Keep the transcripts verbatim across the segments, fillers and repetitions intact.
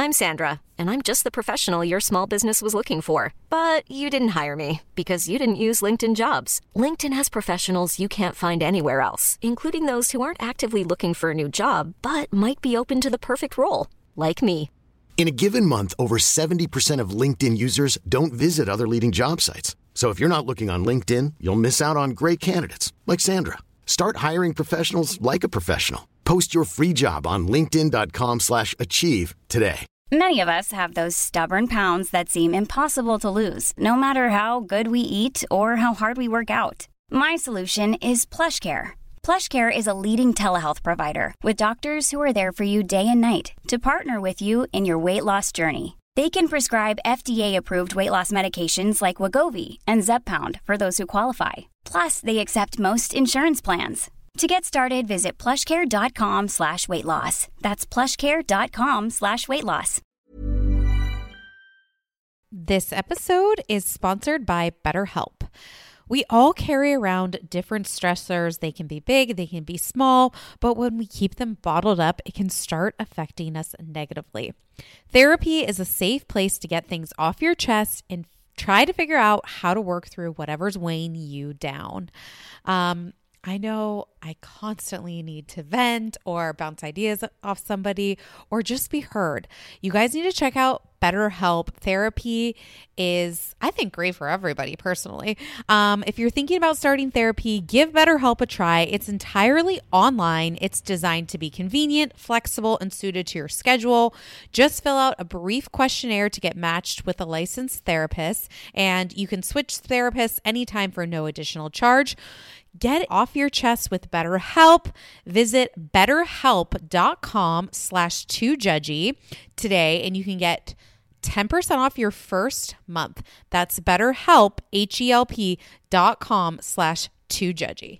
I'm Sandra, and I'm just the professional your small business was looking for. But you didn't hire me because you didn't use LinkedIn Jobs. LinkedIn has professionals you can't find anywhere else, including those who aren't actively looking for a new job, but might be open to the perfect role, like me. In a given month, over seventy percent of LinkedIn users don't visit other leading job sites. So if you're not looking on LinkedIn, you'll miss out on great candidates like Sandra. Start hiring professionals like a professional. Post your free job on linkedin dot com slash achieve today. Many of us have those stubborn pounds that seem impossible to lose, no matter how good we eat or how hard we work out. My solution is PlushCare. PlushCare is a leading telehealth provider with doctors who are there for you day and night to partner with you in your weight loss journey. They can prescribe F D A-approved weight loss medications like Wegovy and Zepbound for those who qualify. Plus, they accept most insurance plans. To get started, visit plushcare.com slash weight loss. That's plushcare.com slash weight loss. This episode is sponsored by BetterHelp. We all carry around different stressors. They can be big, they can be small, but when we keep them bottled up, it can start affecting us negatively. Therapy is a safe place to get things off your chest and try to figure out how to work through whatever's weighing you down. Um, I know I constantly need to vent or bounce ideas off somebody or just be heard. You guys need to check out BetterHelp. Therapy is, I think, great for everybody personally. Um, if you're thinking about starting therapy, give BetterHelp a try. It's entirely online. It's designed to be convenient, flexible, and suited to your schedule. Just fill out a brief questionnaire to get matched with a licensed therapist, and you can switch therapists anytime for no additional charge. Get it off your chest with BetterHelp. Visit betterhelp.com slash too judgy today, and you can get ten percent off your first month. That's betterhelp, H-E-L-P dot com slash too judgy.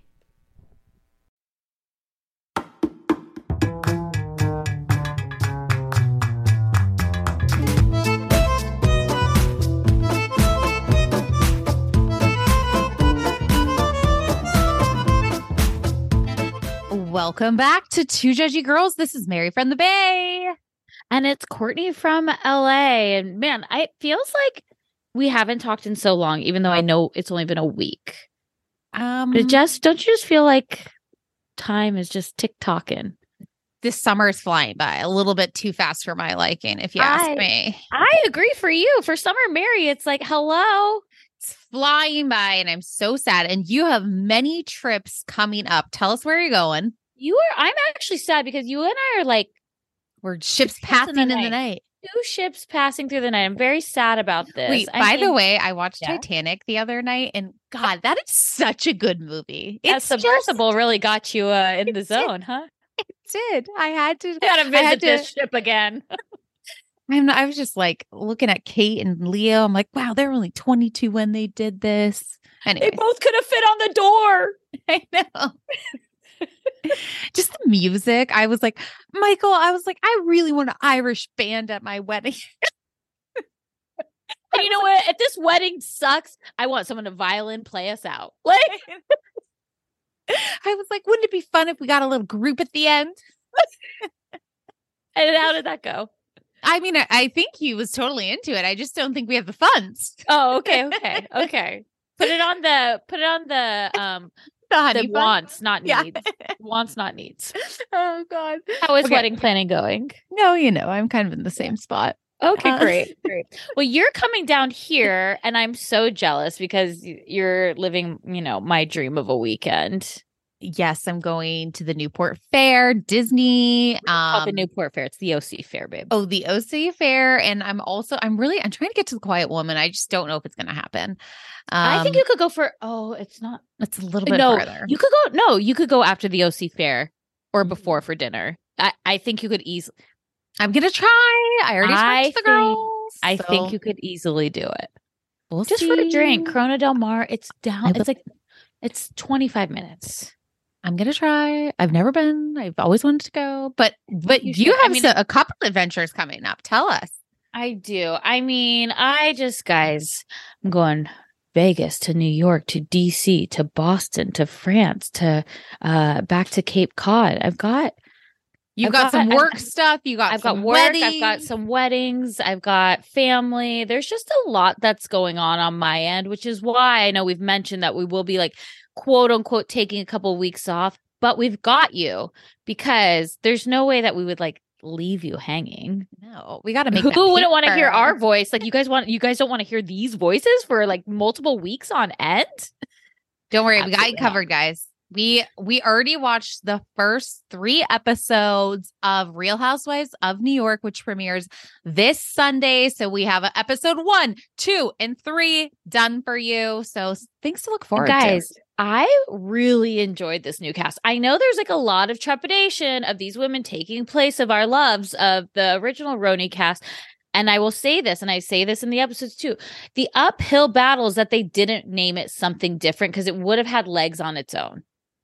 Welcome back to Two Judgy Girls. This is Mary from the Bay. And it's Courtney from L A. And man, it feels like we haven't talked in so long, even though I know it's only been a week. Um, but it just, don't you just feel like time is just tick-tocking? This summer is flying by a little bit too fast for my liking, if you ask I, me. I agree for you. For Summer Mary, it's like, hello. It's flying by and I'm so sad. And you have many trips coming up. Tell us where you're going. You are, I'm actually sad because you and I are like, we're ships passing in the, in the night. Two ships passing through the night. I'm very sad about this. Wait, I by mean, the way, I watched yeah? Titanic the other night, and God, that is such a good movie. That It's submersible just, really got you uh, in the zone, did. huh? It did. I had to. I gotta visit I had this to, ship again. I'm not, I was just like looking at Kate and Leo. I'm like, wow, they were only twenty-two when they did this. Anyway, They both could have fit on the door. I know. Just the music. I was like, Michael, I was like, I really want an Irish band at my wedding. And you know what? If this wedding sucks, I want someone to violin play us out. Like, I was like, wouldn't it be fun if we got a little group at the end? and how did that go? I mean, I, I think he was totally into it. I just don't think we have the funds. Oh, okay, okay, okay. Put it on the put it on the um the, honey the fund. wants, not Yeah. needs. Wants, not needs. Oh God. How is Okay. wedding planning going? No, you know, I'm kind of in the same spot. Okay, Uh, great, great. Well, you're coming down here, and I'm so jealous because y- you're living, you know, my dream of a weekend. Yes, I'm going to the Newport Fair, Disney. Not the Um, Newport Fair; it's the O C Fair, babe. oh, the O C Fair, and I'm also I'm really I'm trying to get to the Quiet Woman. I just don't know if it's going to happen. Um, I think you could go for. Oh, it's not. it's a little bit No, farther. you could go. No, you could go after the O C Fair or Mhm. before for dinner. I, I think you could easily. I'm gonna try. I already I talked to the think- girls. I so think you could easily do it. we'll Just for a drink, see. Corona Del Mar. It's down. I It's like it's twenty-five minutes. I'm gonna try. I've never been. I've always wanted to go, but but You you, should. I have mean, so- a couple adventures coming up. Tell us. I do. I mean, I just guys, I'm going Vegas to New York to D C to Boston to France to uh back to Cape Cod. I've got You've I've got, got- some I've work got- stuff. You got I've some got work. weddings. I've got some weddings. I've got family. There's just a lot that's going on on my end, which is why I know we've mentioned that we will be like quote unquote taking a couple of weeks off, but we've got you because there's no way that we would like leave you hanging. No, we got to make Who that wouldn't want to hear paper. our voice? Like you guys want, you guys don't want to hear these voices for like multiple weeks on end. Don't worry, we got Absolutely you not. covered, guys. We we already watched the first three episodes of Real Housewives of New York, which premieres this Sunday. So we have episode one, two, and three done for you. So things to look forward Guys, to. I really enjoyed this new cast. I know there's like a lot of trepidation of these women taking place of our loves of the original Roni cast. And I will say this, and I say this in the episodes too, the uphill battles that they didn't name it something different because it would have had legs on its own.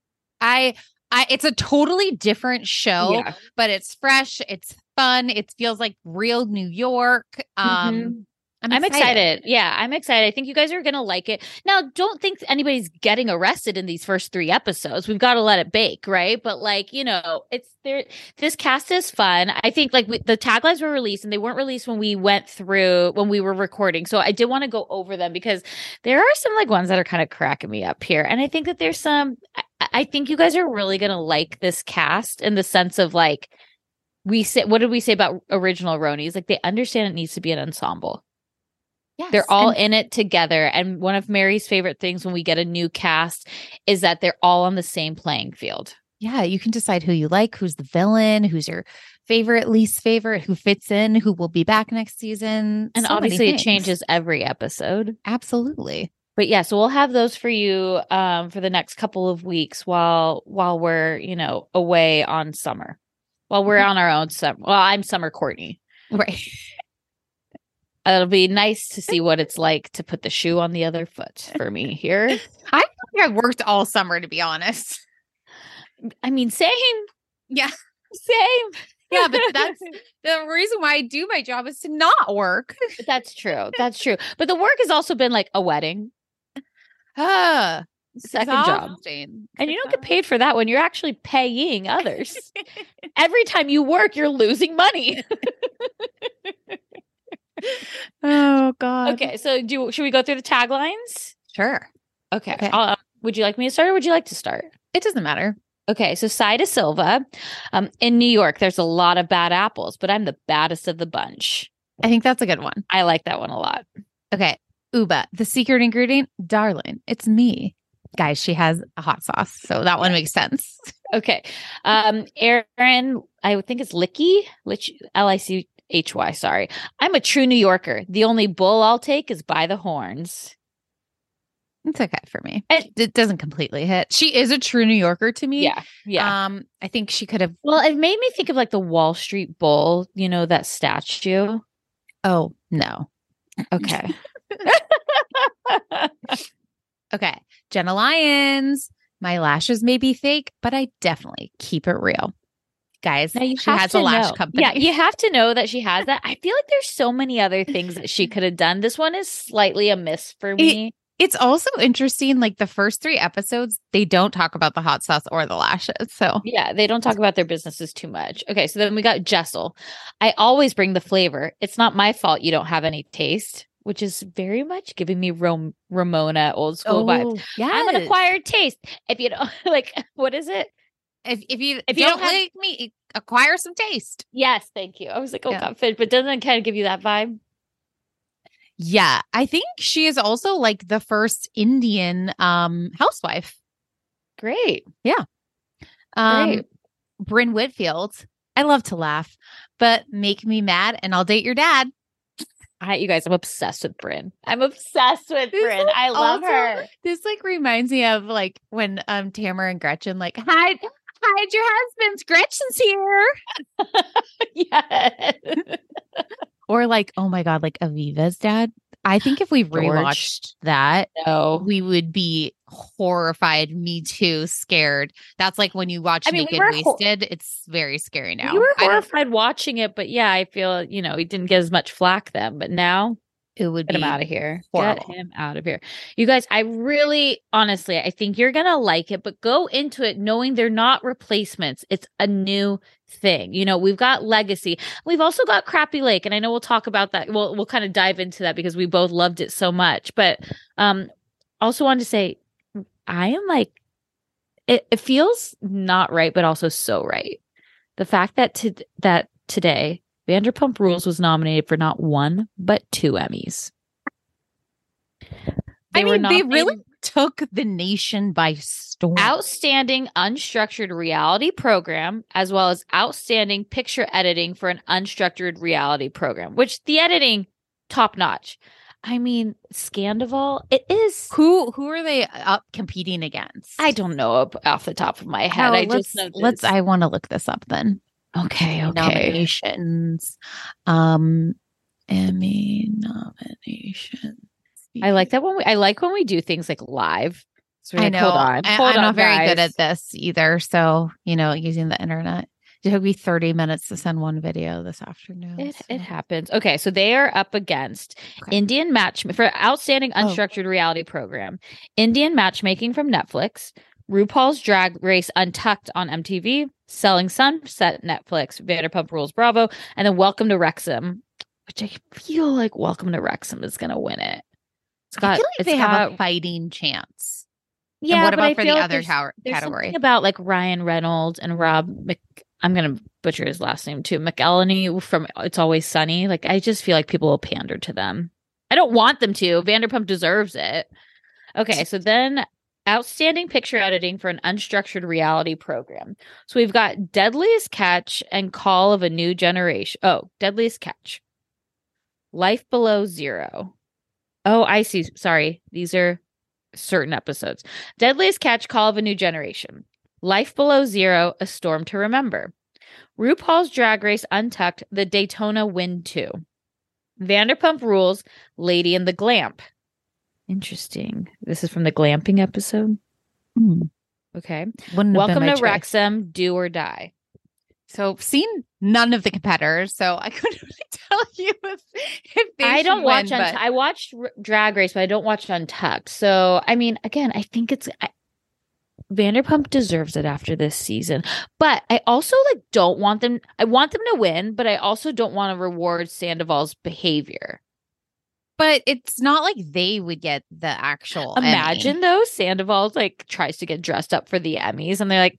I I it's a totally different show, Yeah. but it's fresh, it's fun, it feels like real New York. Um Mhm. I'm, I'm excited. excited. Yeah, I'm excited. I think you guys are going to like it. Now, don't think anybody's getting arrested in these first three episodes. We've got to let it bake, right? But like, you know, it's there. This cast is fun. I think like we, the taglines were released and they weren't released when we went through, when we were recording. So I did want to go over them because there are some like ones that are kind of cracking me up here. And I think that there's some, I, I think you guys are really going to like this cast in the sense of like, we said, what did we say about original Ronies? Like they understand it needs to be an ensemble. Yes. They're all and- in it together. And one of Mary's favorite things when we get a new cast is that they're all on the same playing field. Yeah, you can decide who you like, who's the villain, who's your favorite, least favorite, who fits in, who will be back next season. And So many obviously it things. changes every episode. Absolutely. But yeah, so we'll have those for you um, for the next couple of weeks while while we're, you know, away on summer. While we're on our own summer. Well, I'm Summer Courtney. Right. It'll be nice to see what it's like to put the shoe on the other foot for me here. I think I've worked all summer, to be honest. I mean, same. Yeah. Same. Yeah, but that's the reason why I do my job is to not work. That's true. That's true. But the work has also been like a wedding, Uh, second job. And you don't get paid for that when you're actually paying others. Every time you work, you're losing money. Oh, God. Okay, so do should we go through the taglines? Sure. Okay. Okay. Uh, would you like me to start or would you like to start? It doesn't matter. Okay, so Saida Silva. Um, in New York, there's a lot of bad apples, but I'm the baddest of the bunch. I think that's a good one. I like that one a lot. Okay. Uba, the secret ingredient, darling, it's me. Guys, she has a hot sauce, so that one makes sense. Okay. Um, Aaron, I think it's Licky, Lich, L I C H Y, sorry. I'm a true New Yorker. The only bull I'll take is by the horns. It's okay for me. And- It, it doesn't completely hit. She is a true New Yorker to me. Yeah. Yeah. Um, I think she could have. Well, it made me think of like the Wall Street Bull, you know, that statue. Oh, no. Okay. Okay. Jenna Lyons. My lashes may be fake, but I definitely keep it real. Guys, Now you she have has to a lash know. company. Yeah, you have to know that she has that. I feel like there's so many other things that she could have done. This one is slightly a miss for me. It's also interesting, like the first three episodes, they don't talk about the hot sauce or the lashes. So Yeah, they don't talk about their businesses too much. Okay, so then we got Jessel. I always bring the flavor. It's not my fault you don't have any taste, which is very much giving me Rom- Ramona old school vibes. yeah. I'm an acquired taste. If you don't like, what is it? If if you If if you you don't don't have- like me, acquire some taste. Yes, thank you. I was like, oh Yeah. god, fit, but doesn't it kind of give you that vibe? Yeah, I think she is also like the first Indian um housewife. Great. Um Great. Bryn Whitfield. I love to laugh, but make me mad and I'll date your dad. I, you guys, I'm obsessed with Bryn. I'm obsessed with This Bryn. is I love also- her. This like reminds me of like when um Tamara and Gretchen like hide hide your husbands. Gretchen's here. Yes. Or like, oh my God, like Aviva's dad. I think if we George. rewatched that, No. we would be horrified. Me too, scared. That's like when you watch I mean, we Naked were hor- Wasted. It's very scary now. We were I don't- horrified watching it, but yeah, I feel, you know, he didn't get as much flack then, but now it would Get be him out of here. horrible. Get him out of here. You guys, I really, honestly, I think you're going to like it, but go into it knowing they're not replacements. It's a new thing. You know, we've got Legacy. We've also got Crappy Lake. And I know we'll talk about that. We'll, we'll kind of dive into that because we both loved it so much. But um, also wanted to say, I am like, it, it feels not right, but also so right. The fact that to, that today, Vanderpump Rules was nominated for not one, but two Emmys. They I mean, they really took the nation by storm. Outstanding unstructured reality program, as well as outstanding picture editing for an unstructured reality program, which the editing, top notch. I mean, Scandival, it is. Who who are they up competing against? I don't know off the top of my head. Oh, I let's, just know let's. I want to look this up then. Okay, okay. Nominations. Um, Emmy nominations. I like that when we. I like when we do things like live. So I like, know. Hold on. I, Hold I'm on, not very guys. good at this either. So you know, using the internet. It took me thirty minutes to send one video this afternoon. It, so. it happens. Okay, so they are up against Okay. Indian match for outstanding unstructured oh. reality program, Indian matchmaking from Netflix, RuPaul's Drag Race Untucked on M T V, Selling Sunset Netflix, Vanderpump Rules Bravo, and then Welcome to Wrexham, which I feel like Welcome to Wrexham is going to win it. It's got, I feel like it's they got, have a fighting chance. Yeah, and what but about I for feel the like other there's, tower there's category? Something about like Ryan Reynolds and Rob Mc. I'm going to butcher his last name too. McElhenney from It's Always Sunny. Like, I just feel like people will pander to them. I don't want them to. Vanderpump deserves it. Okay, so then outstanding picture editing for an unstructured reality program. So we've got Deadliest Catch and Call of a New Generation. Oh, Deadliest Catch. Life Below Zero. Oh, I see. Sorry. These are certain episodes. Deadliest Catch, Call of a New Generation. Life Below Zero, A Storm to Remember. RuPaul's Drag Race Untucked, The Daytona Wind two. Vanderpump Rules, Lady in the Glamp. Interesting. This is from the glamping episode. Hmm. Okay. Wouldn't have been Welcome my to choice. Wrexham, Do or Die. So seen none of the competitors, so I couldn't really tell you if, if they I don't should watch win, Unt- but... I watched R- Drag Race, but I don't watch Untucked. So I mean, again, I think it's I, Vanderpump deserves it after this season. But I also like don't want them. I want them to win, but I also don't want to reward Sandoval's behavior. But it's not like they would get the actual Imagine Emmy. though, Sandoval like tries to get dressed up for the Emmys, and they're like,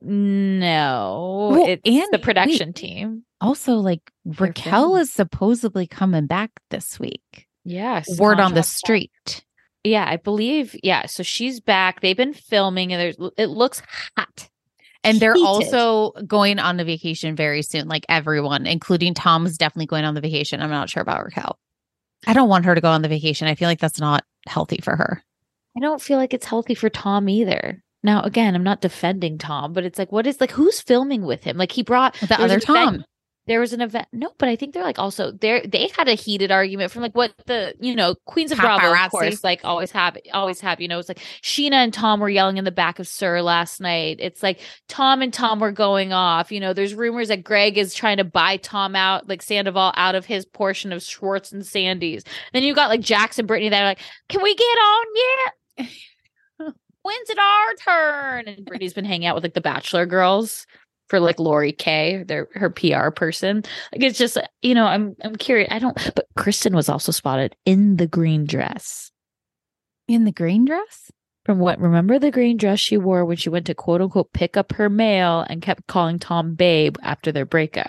"No, Well, it's and the production wait, team." Also, like They're Raquel filming. is supposedly coming back this week. Yes, Word on the contract street. Yeah, I believe. Yeah, so she's back. They've been filming, and there's it looks hot. And they're Heated. also going on the vacation very soon. Like everyone, including Tom, is definitely going on the vacation. I'm not sure about Raquel. I don't want her to go on the vacation. I feel like that's not healthy for her. I don't feel like it's healthy for Tom either. Now, again, I'm not defending Tom, but it's like, what is like, who's filming with him? Like he brought The there was other an Tom. event- there was an event. No, but I think they're like also they they had a heated argument from like what the you know Queens of Bravo, Paparazzi. of course, like always have always have. You know, it's like Sheena and Tom were yelling in the back of Sir last night. It's like Tom and Tom were going off. You know, there's rumors that Greg is trying to buy Tom out, like Sandoval, out of his portion of Schwartz and Sandy's. Then you got like Jax and Brittany that are like, "Can we get on yet? When's it our turn?" And Brittany's been hanging out with like the Bachelor girls. For like Lori Kay, their her P R person. Like it's just, you know, I'm I'm curious. I don't but Kristen was also spotted in the green dress. In the green dress? From what remember the green dress she wore when she went to quote unquote pick up her mail and kept calling Tom babe after their breakup.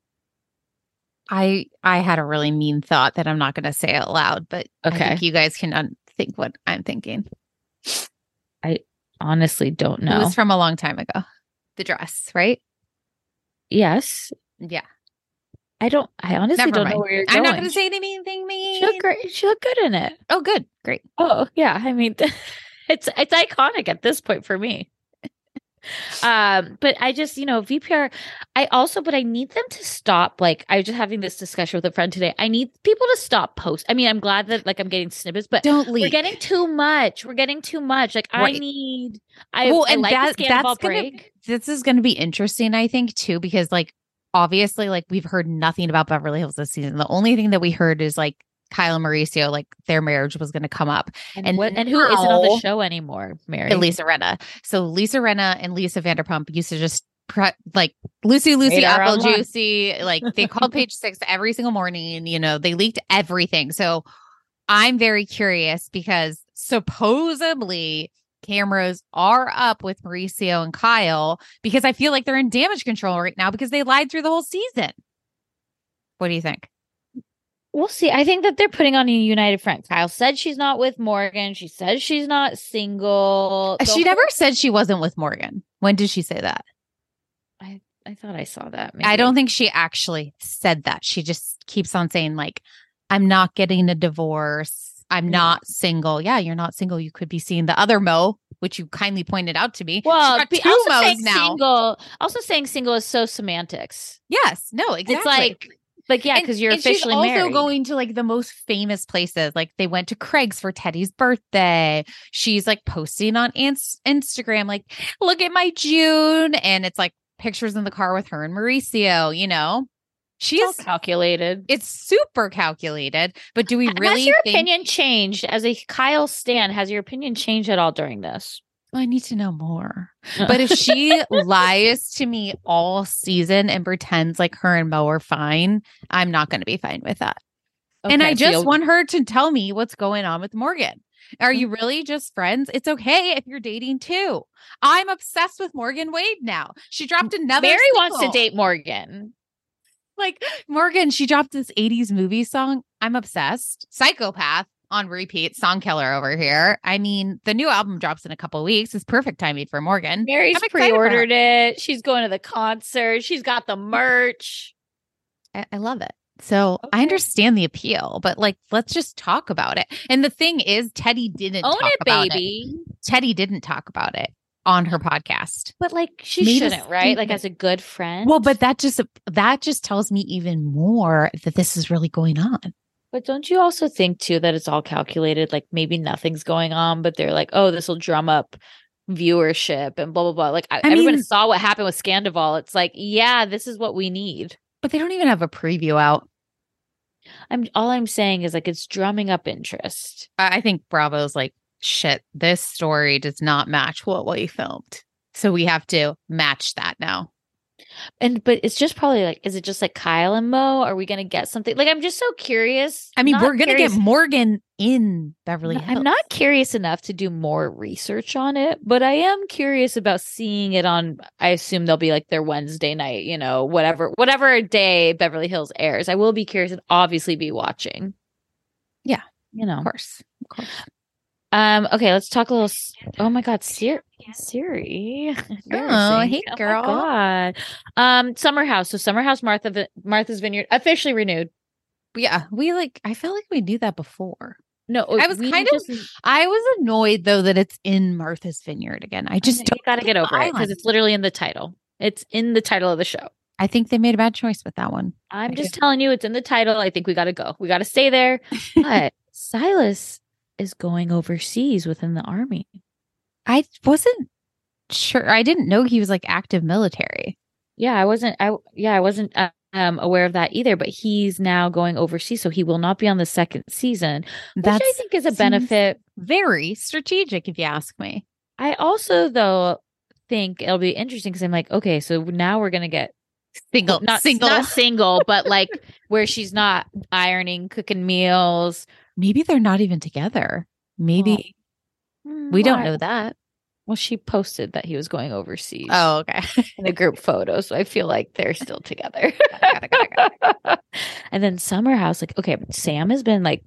I I had a really mean thought that I'm not going to say out loud, but Okay. I think you guys can un- think what I'm thinking. I honestly don't know. It was from a long time ago. The dress, right? Yes. Yeah. I don't I honestly Never don't mind. know where you're I'm going. not going to say anything mean. She looked great. She looked good in it. Oh, good. Great. Oh, yeah. I mean, it's it's iconic at this point for me. um, but I just, you know, V P R, I also, but I need them to stop. Like, I was just having this discussion with a friend today. I need people to stop post. I mean, I'm glad that like I'm getting snippets, but Don't leak. we're getting too much. We're getting too much. Like, I Right. need, I, Well, I and like that- the Scandal that's gonna- break. This is going to be interesting, I think, too, because like obviously, like we've heard nothing about Beverly Hills this season. The only thing that we heard is like Kyle and Mauricio, like their marriage was going to come up. And, And what, and who isn't on the now- show anymore, Mary? And Lisa Rinna. So Lisa Rinna and Lisa Vanderpump used to just pre- like Lucy, Lucy, Radar Apple online. Juicy. Like they called Page Six every single morning. You know, they leaked everything. So I'm very curious because supposedly cameras are up with Mauricio and Kyle because I feel like they're in damage control right now because they lied through the whole season. What do you think? We'll see. I think that they're putting on a united front. Kyle said she's not with Morgan. She says she's not single. The She whole- never said she wasn't with Morgan. When did she say that? I, I thought I saw that. I maybe. don't think she actually said that. She just keeps on saying, like, I'm not getting a divorce. I'm Mm. not single. Yeah, you're not single. You could be seeing the other Mo, which you kindly pointed out to me. Well, She's got be- two also Mo's saying now. single. Also saying single is so semantics. Yes, no, exactly. It's like, like yeah, And- because you're and officially she's also married. going to like the most famous places. Like they went to Craig's for Teddy's birthday. She's like posting on Ins- Instagram, like, look at my June. And it's like pictures in the car with her and Mauricio, you know? It's all She's calculated. it's super calculated. But do we Has really your think opinion changed as a Kyle stan? Has your opinion changed at all during this? I need to know more. But if she lies to me all season and pretends like her and Mo are fine, I'm not going to be fine with that. And Okay, I so just you'll- want her to tell me what's going on with Morgan. Are you really just friends? It's okay if you're dating too. I'm obsessed with Morgan Wade now. She dropped another Mary wants to single. date Morgan. Like Morgan, she dropped this eighties movie song. I'm obsessed. Psychopath on repeat. Song killer over here. I mean, the new album drops in a couple weeks. It's perfect timing for Morgan. Mary's I'm excited for her. pre-ordered it. She's going to the concert. She's got the merch. I, I love it. So I Okay. understand the appeal, but like, let's just talk about it. And the thing is, Teddy didn't Own talk it, about baby. it. Teddy didn't talk about it on her podcast. But like she Made a shouldn't, right? Like statement. as a good friend. Well, but that just that just tells me even more that this is really going on. But don't you also think too that it's all calculated? Like maybe nothing's going on, but they're like, oh, this will drum up viewership and blah blah blah. Like I, I everyone mean- saw what happened with Scandival. It's like, yeah, this is what we need. But they don't even have a preview out. I'm all I'm saying is like it's drumming up interest. I I think Bravo's like, shit, this story does not match what we filmed. So we have to match that now. And but it's just probably like, is it just like Kyle and Mo? Are we gonna get something? Like I'm just so curious. I mean, Not we're going to get curious- Morgan in Beverly No, Hills. I'm not curious enough to do more research on it, but I am curious about seeing it on. I assume they'll be like their Wednesday night, you know, whatever, whatever day Beverly Hills airs. I will be curious and obviously be watching. Yeah. you know. Of course. Of course. Um. Okay, let's talk a little. s- Oh my God, Siri. Siri. Embarrassing. hey, Oh my girl. God. Um. Summer House. So Summer House, Martha, Vi- Martha's Vineyard officially renewed. Yeah. We like, I felt like we knew that before. No, I was we kind of- just- I was annoyed though that it's in Martha's Vineyard again. I just you don't got to get like over the it because island. it's literally in the title. It's in the title of the show. I think they made a bad choice with that one. I'm I just do. telling you, it's in the title. I think we got to go. We got to stay there. But Silas is going overseas within the army. I wasn't sure. I didn't know he was like active military. Yeah, I wasn't. I yeah, I wasn't uh, um aware of that either. But he's now going overseas, so he will not be on the second season, which That's I think is a seems benefit. very strategic, if you ask me. I also though think it'll be interesting because I'm like, okay, so now we're gonna get Single, not single. not single, but like where she's not ironing, cooking meals. Maybe they're not even together. Maybe we don't Why? know that. Well, she posted that he was going overseas. Oh, okay. in the group photo, so I feel like they're still together. Got it, got it, got it. And then Summer House, like, okay, Sam has been like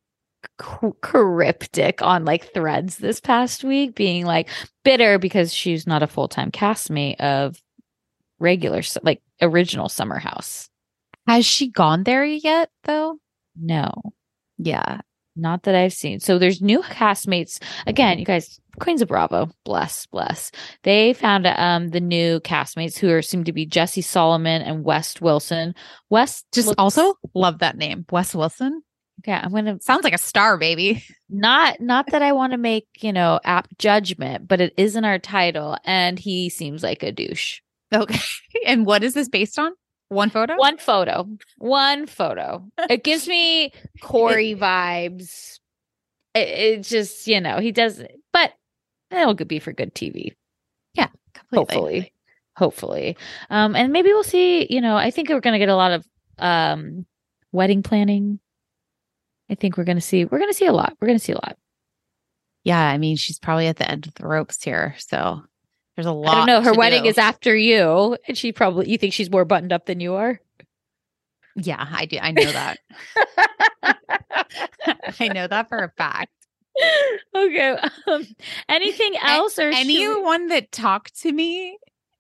c- cryptic on like threads this past week, being like bitter because she's not a full time castmate of regular, s- like original Summer House. Has she gone there yet, though? No, Yeah. not that I've seen. So there's new castmates. Again, you guys, Queens of Bravo, bless, bless. They found um the new castmates who are seem to be Jesse Solomon and West Wilson. West Just looks- also love that name. Wes Wilson. okay. I'm gonna Sounds like a star, baby. not not that I want to make you know apt judgment, but it is in our title, and he seems like a douche. Okay. And what is this based on? One photo? One photo. One photo. It gives me Corey vibes. It, it just, you know, he does it, but it'll be for good T V. Yeah, completely. Hopefully. Hopefully. Um, and maybe we'll see, you know, I think we're going to get a lot of um, wedding planning. I think we're going to see, we're going to see a lot. We're going to see a lot. Yeah. I mean, she's probably at the end of the ropes here. So there's a lot. I don't know. Her to wedding do. is after you. And she probably, you think she's more buttoned up than you are? Yeah, I do. I know that. I know that for a fact. Okay. Um, anything else? Or anyone that talked to me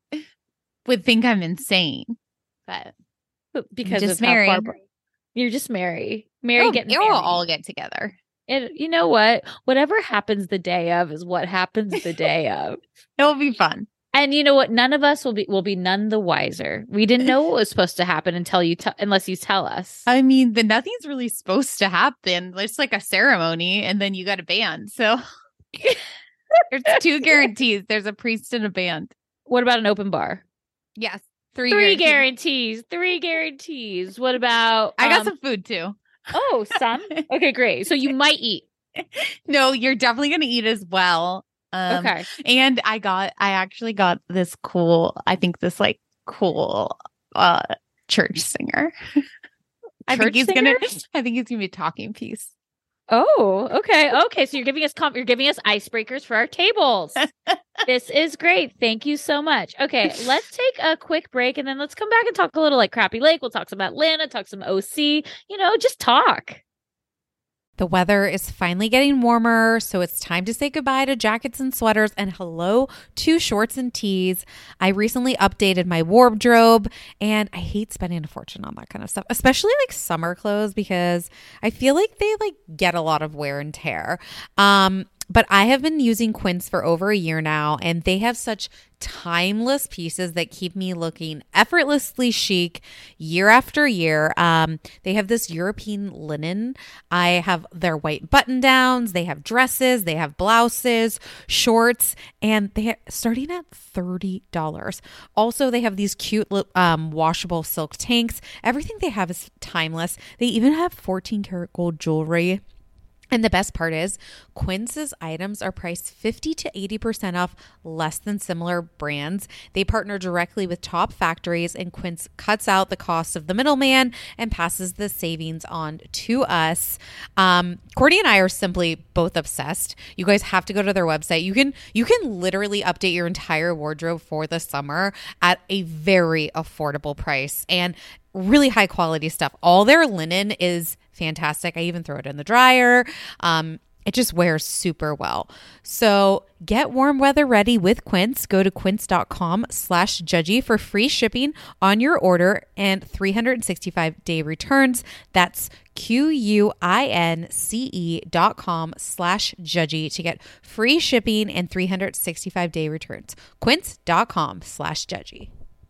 would think I'm insane, but because just of Mary. how far you're just Mary. Mary Oh, getting they married. will all get together. And you know what? Whatever happens the day of is what happens the day of. It'll be fun. And you know what? None of us will be will be none the wiser. We didn't know what was supposed to happen until you t- unless you tell us. I mean, then nothing's really supposed to happen. It's like a ceremony, and then you got a band. So there's two guarantees. There's a priest and a band. What about an open bar? Yes, three Three guarantees. guarantees. Three guarantees. What about? I got um, some food too. Oh, some. Okay, great. So you might eat. No, you're definitely gonna eat as well. Um, Okay. And I got, I actually got this cool, I think this like cool uh church singer. I think Church he's singer? gonna, I think he's gonna be a talking piece. Oh, okay. Okay. So you're giving us com- you're giving us icebreakers for our tables. This is great. Thank you so much. Okay, let's take a quick break and then let's come back and talk a little like Crappy Lake. We'll talk some Atlanta, talk some O C, you know, just talk. The weather is finally getting warmer, so it's time to say goodbye to jackets and sweaters and hello to shorts and tees. I recently updated my wardrobe and I hate spending a fortune on that kind of stuff, especially like summer clothes because I feel like they like get a lot of wear and tear. Um, But I have been using Quince for over a year now, and they have such timeless pieces that keep me looking effortlessly chic year after year. Um, they have this European linen. I have their white button downs. They have dresses. They have blouses, shorts, and they are starting at thirty dollars. Also, they have these cute um, washable silk tanks. Everything they have is timeless. They even have fourteen karat gold jewelry. And the best part is Quince's items are priced fifty to eighty percent off less than similar brands. They partner directly with top factories and Quince cuts out the cost of the middleman and passes the savings on to us. Um, Courtney and I are simply both obsessed. You guys have to go to their website. You can, you can literally update your entire wardrobe for the summer at a very affordable price and really high quality stuff. All their linen is fantastic. I even throw it in the dryer. Um, it just wears super well. So get warm weather ready with Quince. Go to quince.com slash judgy for free shipping on your order and three hundred sixty-five day returns. That's Q-U-I-N-C-E dot com slash judgy to get free shipping and three hundred sixty-five day returns. Quince.com slash judgy.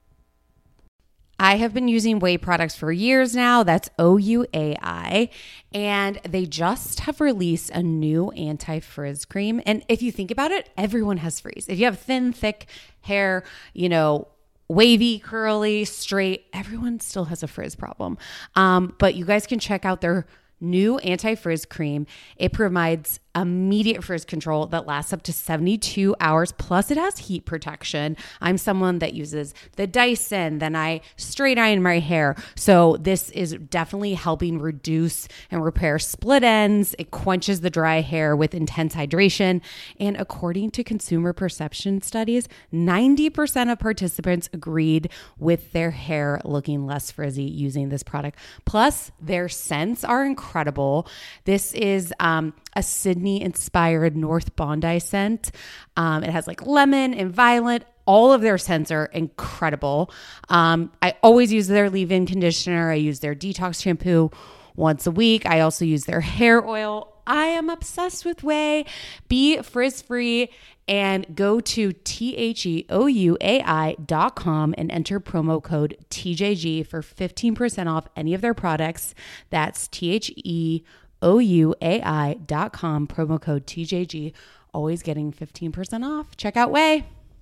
I have been using Ouai products for years now. That's O U A I. And they just have released a new anti-frizz cream. And if you think about it, everyone has frizz. If you have thin, thick hair, you know, wavy, curly, straight, everyone still has a frizz problem. Um, but you guys can check out their new anti-frizz cream. It provides immediate frizz control that lasts up to seventy-two hours. Plus it has heat protection. I'm someone that uses the Dyson, then I straight iron my hair. So this is definitely helping reduce and repair split ends. It quenches the dry hair with intense hydration. And according to consumer perception studies, ninety percent of participants agreed with their hair looking less frizzy using this product. Plus their scents are incredible. This is um, a Sydney inspired North Bondi scent. Um, it has like lemon and violet. All of their scents are incredible. Um, I always use their leave-in conditioner. I use their detox shampoo once a week. I also use their hair oil. I am obsessed with Ouai. Be frizz-free and go to T H E O U A I dot com and enter promo code T J G for fifteen percent off any of their products. That's T H E O U A I dot com, promo code T J G. Always getting fifteen percent off. Check out Ouai.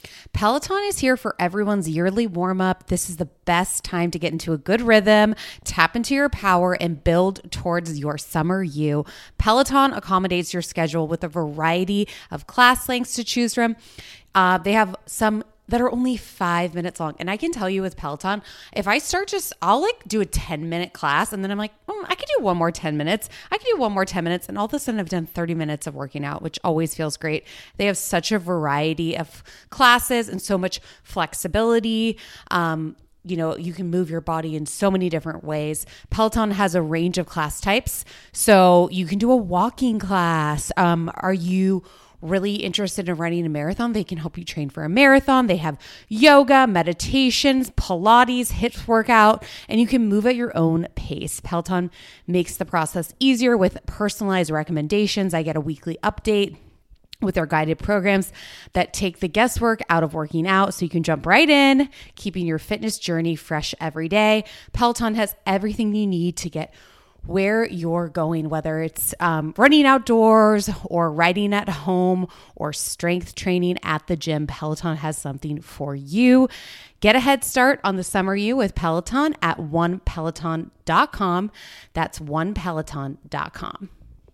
Peloton is here for everyone's yearly warm-up. This is the best time to get into a good rhythm, tap into your power, and build towards your summer you. Peloton accommodates your schedule with a variety of class lengths to choose from. Uh, they have some that are only five minutes long. And I can tell you with Peloton, if I start just, I'll like do a ten minute class and then I'm like, oh, I could do one more ten minutes. I could do one more ten minutes. And all of a sudden I've done thirty minutes of working out, which always feels great. They have such a variety of classes and so much flexibility. Um, You know, you can move your body in so many different ways. Peloton has a range of class types. So you can do a walking class. Um, are you really interested in running a marathon? They can help you train for a marathon. They have yoga, meditations, Pilates, HIIT workout, and you can move at your own pace. Peloton makes the process easier with personalized recommendations. I get a weekly update with their guided programs that take the guesswork out of working out so you can jump right in, keeping your fitness journey fresh every day. Peloton has everything you need to get where you're going, whether it's um, running outdoors or riding at home or strength training at the gym. Peloton has something for you. Get a head start on the summer you with Peloton at one peloton dot com. That's one peloton dot com.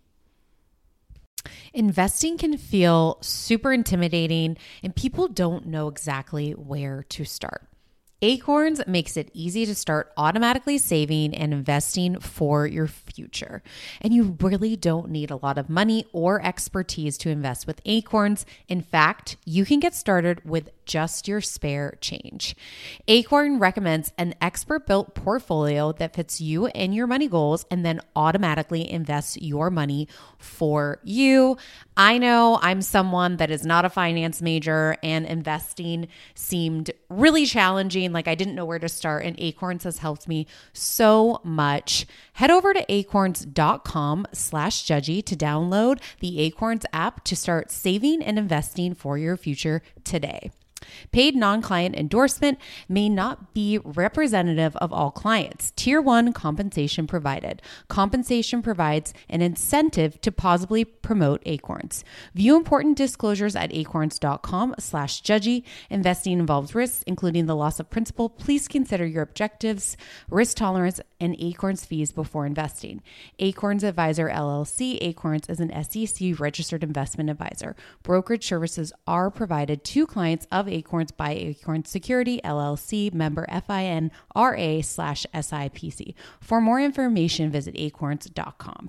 Investing can feel super intimidating and people don't know exactly where to start. Acorns makes it easy to start automatically saving and investing for your future. And you really don't need a lot of money or expertise to invest with Acorns. In fact, you can get started with just your spare change. Acorn recommends an expert-built portfolio that fits you and your money goals and then automatically invests your money for you. I know I'm someone that is not a finance major and investing seemed really challenging. Like I didn't know where to start, and Acorns has helped me so much. Head over to acorns.com slash judgy to download the Acorns app to start saving and investing for your future today. Paid non-client endorsement may not be representative of all clients. Tier one compensation provided. Compensation provides an incentive to positively promote Acorns. View important disclosures at acorns.com slash judgy. Investing involves risks, including the loss of principal. Please consider your objectives, risk tolerance, and Acorns fees before investing. Acorns Advisor L L C. Acorns is an S E C registered investment advisor. Brokerage services are provided to clients of Acorns by Acorns Security, L L C, member FINRA slash SIPC. For more information, visit acorns dot com.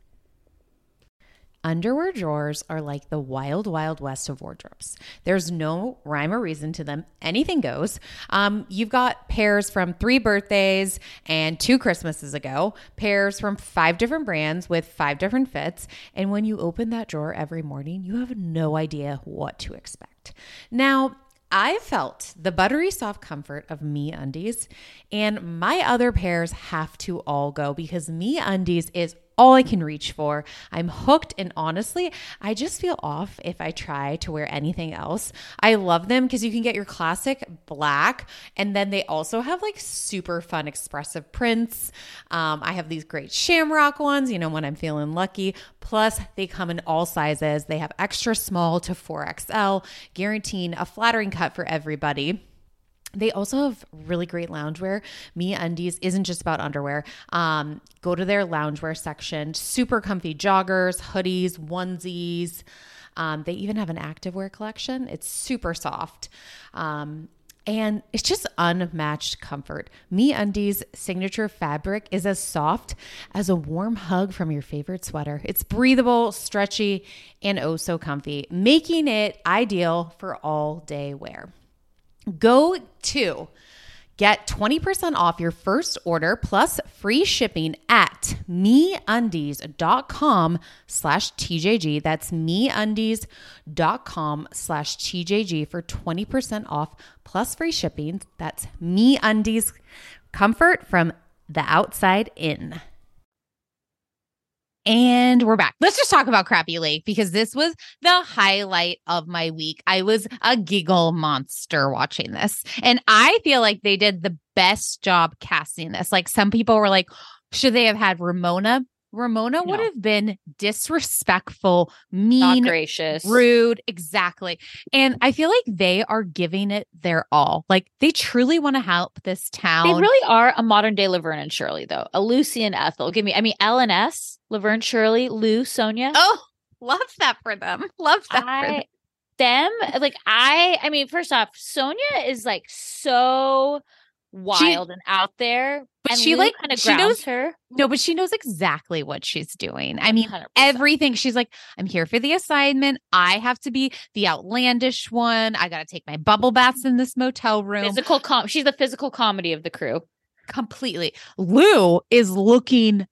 Underwear drawers are like the wild, wild west of wardrobes. There's no rhyme or reason to them. Anything goes. Um, you've got pairs from three birthdays and two Christmases ago, pairs from five different brands with five different fits. And when you open that drawer every morning, you have no idea what to expect. Now, I felt the buttery soft comfort of MeUndies, and my other pairs have to all go because MeUndies is all I can reach for. I'm hooked, and honestly, I just feel off if I try to wear anything else. I love them because you can get your classic black, and then they also have like super fun expressive prints. Um, I have these great shamrock ones, you know, when I'm feeling lucky. Plus, they come in all sizes. They have extra small to four X L, guaranteeing a flattering cut for everybody. They also have really great loungewear. MeUndies isn't just about underwear. Um, go to their loungewear section. Super comfy joggers, hoodies, onesies. Um, they even have an activewear collection. It's super soft. Um, and it's just unmatched comfort. MeUndies' signature fabric is as soft as a warm hug from your favorite sweater. It's breathable, stretchy, and oh so comfy, making it ideal for all day wear. Go to get twenty percent off your first order plus free shipping at MeUndies.com slash TJG. That's MeUndies.com slash TJG for twenty percent off plus free shipping. That's MeUndies, comfort from the outside in. And we're back. Let's just talk about Crappy Lake because this was the highlight of my week. I was a giggle monster watching this. And I feel like they did the best job casting this. Like some people were like, should they have had Ramona Ramona would No. have been disrespectful, Not mean, gracious. rude. Exactly. And I feel like they are giving it their all. Like they truly want to help this town. They really are a modern day Laverne and Shirley, though. A Lucy and Ethel. Give me, I mean, L and S, Laverne, Shirley, Lou, Sonia. Oh, love that for them. Love that I, for them. them. Like, I, I mean, first off, Sonia is like so wild and out there. But and she Lou like kind of she grounds knows her. No, but she knows exactly what she's doing. I mean, one hundred percent. everything. She's like, I'm here for the assignment. I have to be the outlandish one. I got to take my bubble baths in this motel room. Physical com. She's the physical comedy of the crew. Completely. Lou is looking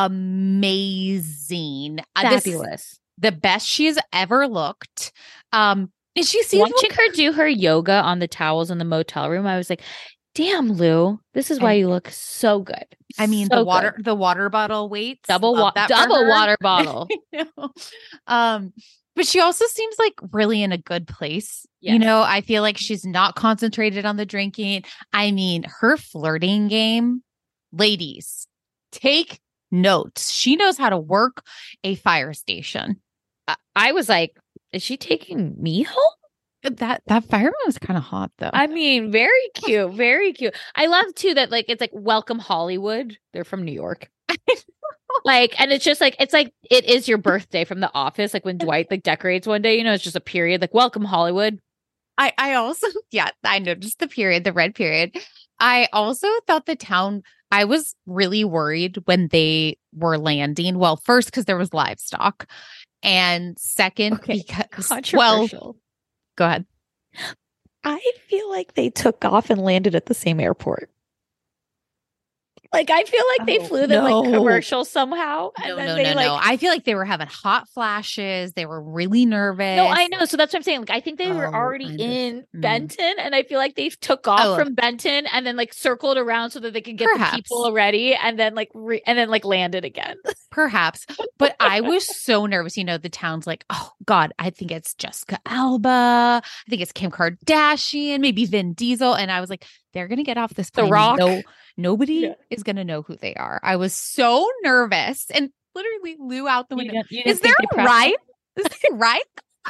amazing. Uh, this is Fabulous. the best she has ever looked. Um, and she seems Watching her do her yoga on the towels in the motel room, I was like, damn, Lou, this is why And- you look so good. I mean, So the water, good. the water bottle weights, double love wa- that for double her. water bottle. I know. Um, but she also seems like really in a good place. You Yes. know, I feel like she's not concentrated on the drinking. I mean, her flirting game, ladies, take notes. She knows how to work a fire station. I, I was like, is she taking me home? That that fireman was kind of hot though. I mean, very cute, very cute. I love too that like it's like Welcome Hollywood. They're from New York. Like, and it's just like it's like it is your birthday from The Office. Like when Dwight like decorates one day, you know, it's just a period. Like Welcome Hollywood. I, I also, yeah, I noticed the period, the red period. I also thought the town, I was really worried when they were landing. Well, first, because there was livestock. And second, Okay, because, well, controversial. go ahead. I feel like they took off and landed at the same airport. Like I feel like they Oh, flew them no. like commercial somehow. And No, then no, they no, like no. I feel like they were having hot flashes. They were really nervous. No, I know. So that's what I'm saying. Like, I think they were Oh, already I under- in Mm. Benton, and I feel like they took off Oh. from Benton and then like circled around so that they could get Perhaps. the people ready, and then like re- and then like landed again. Perhaps. But I was so nervous. You know, the town's like, oh, God, I think it's Jessica Alba. I think it's Kim Kardashian, maybe Vin Diesel. And I was like, they're going to get off this The plane. Rock. No, nobody Yeah. is going to know who they are. I was so nervous and literally Lou out the You window. didn't- you Is didn't there think they a prepped ride? Is there a ride?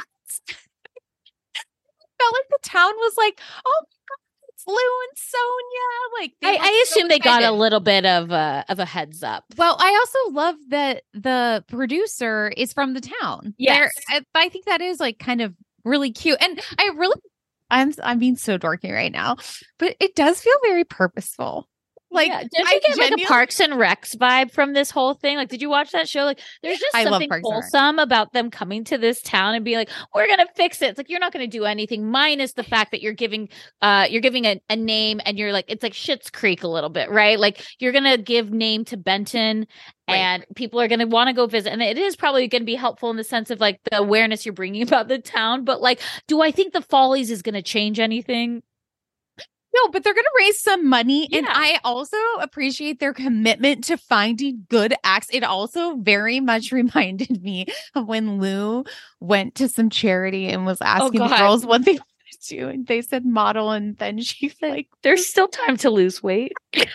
Felt like the town was like, oh my God, it's Lou and Sonia. Like they I, were I so assume they got a excited. little bit of a of a heads up. Well, I also love that the producer is from the town. Yes. There- I, I think that is like kind of really cute. And I really, I'm, I'm being so dorky right now, but it does feel very purposeful. Like, yeah. Did I you get like genuinely- a Parks and Recs vibe from this whole thing? Like, did you watch that show? Like, there's just I love something Parks and Rec. wholesome about them coming to this town and being like, "We're gonna fix it." It's like you're not gonna do anything, minus the fact that you're giving, uh, you're giving a, a name, and you're like, it's like Schitt's Creek a little bit, right? Like you're gonna give name to Benton, Right. and people are gonna want to go visit, and it is probably gonna be helpful in the sense of like the awareness you're bringing about the town. But like, do I think the Follies is gonna change anything? No, but they're going to raise some money. And Yeah. I also appreciate their commitment to finding good acts. It also very much reminded me of when Lou went to some charity and was asking the God. girls what they wanted to do. And they said model. And then she's like, There's still time to lose weight.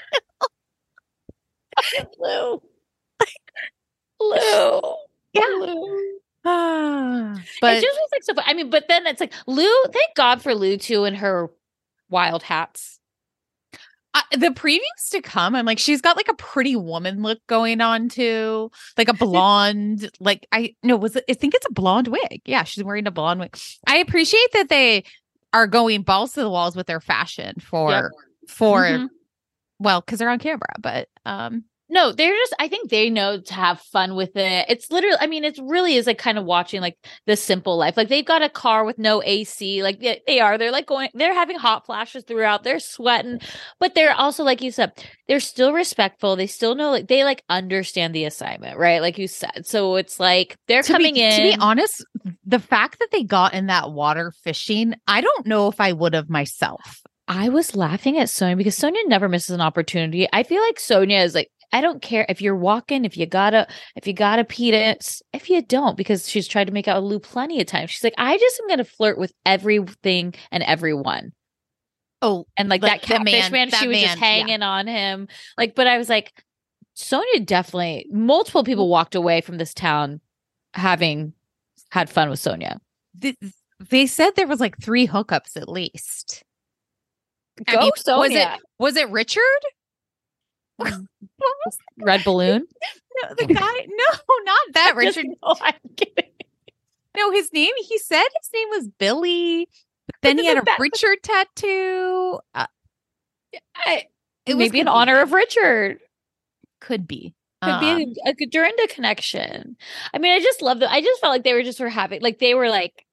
Lou. Lou. Yeah. Lou. ah. But But it just was like so fun. I mean, but then it's like Lou, thank God for Lou too and her wild hats. uh, the previews to come, I'm like, she's got like a pretty woman look going on too. Like a blonde, like I no, was it, I think it's a blonde wig. Yeah, she's wearing a blonde wig. I appreciate that they are going balls to the walls with their fashion for Yep. for Mhm. well, because they're on camera, but um No, they're just, I think they know to have fun with it. It's literally, I mean, it really is like kind of watching like the simple life. Like they've got a car with no A C. Like they, they are, they're like going, they're having hot flashes throughout. They're sweating, but they're also, like you said, they're still respectful. They still know, like, they like understand the assignment, right? Like you said. So it's like they're to coming be, in. To be honest, the fact that they got in that water fishing, I don't know if I would have myself. I was laughing at Sonia because Sonia never misses an opportunity. I feel like Sonia is like, I don't care if you're walking, if you gotta, if you gotta pee it, if you don't, because she's tried to make out with Lou plenty of times. She's like, I just am gonna flirt with everything and everyone. Oh, And like, Like that the catfish man- man, that she was just man, yeah. hanging on him. Like, but I was like, Sonia definitely, multiple people walked away from this town having had fun with Sonia. Th- They said there was like three hookups at least. Go, I mean, Sonia. Was it, was it Richard? What was that? Red Balloon? No, the guy. No, not that Richard. Just, no, I'm kidding. No, his name, he said his name was Billy. But then he had a Richard tattoo. Uh, I, it maybe was in honor of Richard. Could be. Could be Um, a, a Dorinda connection. I mean, I just love them. I just felt like they were just were having, like, they were like,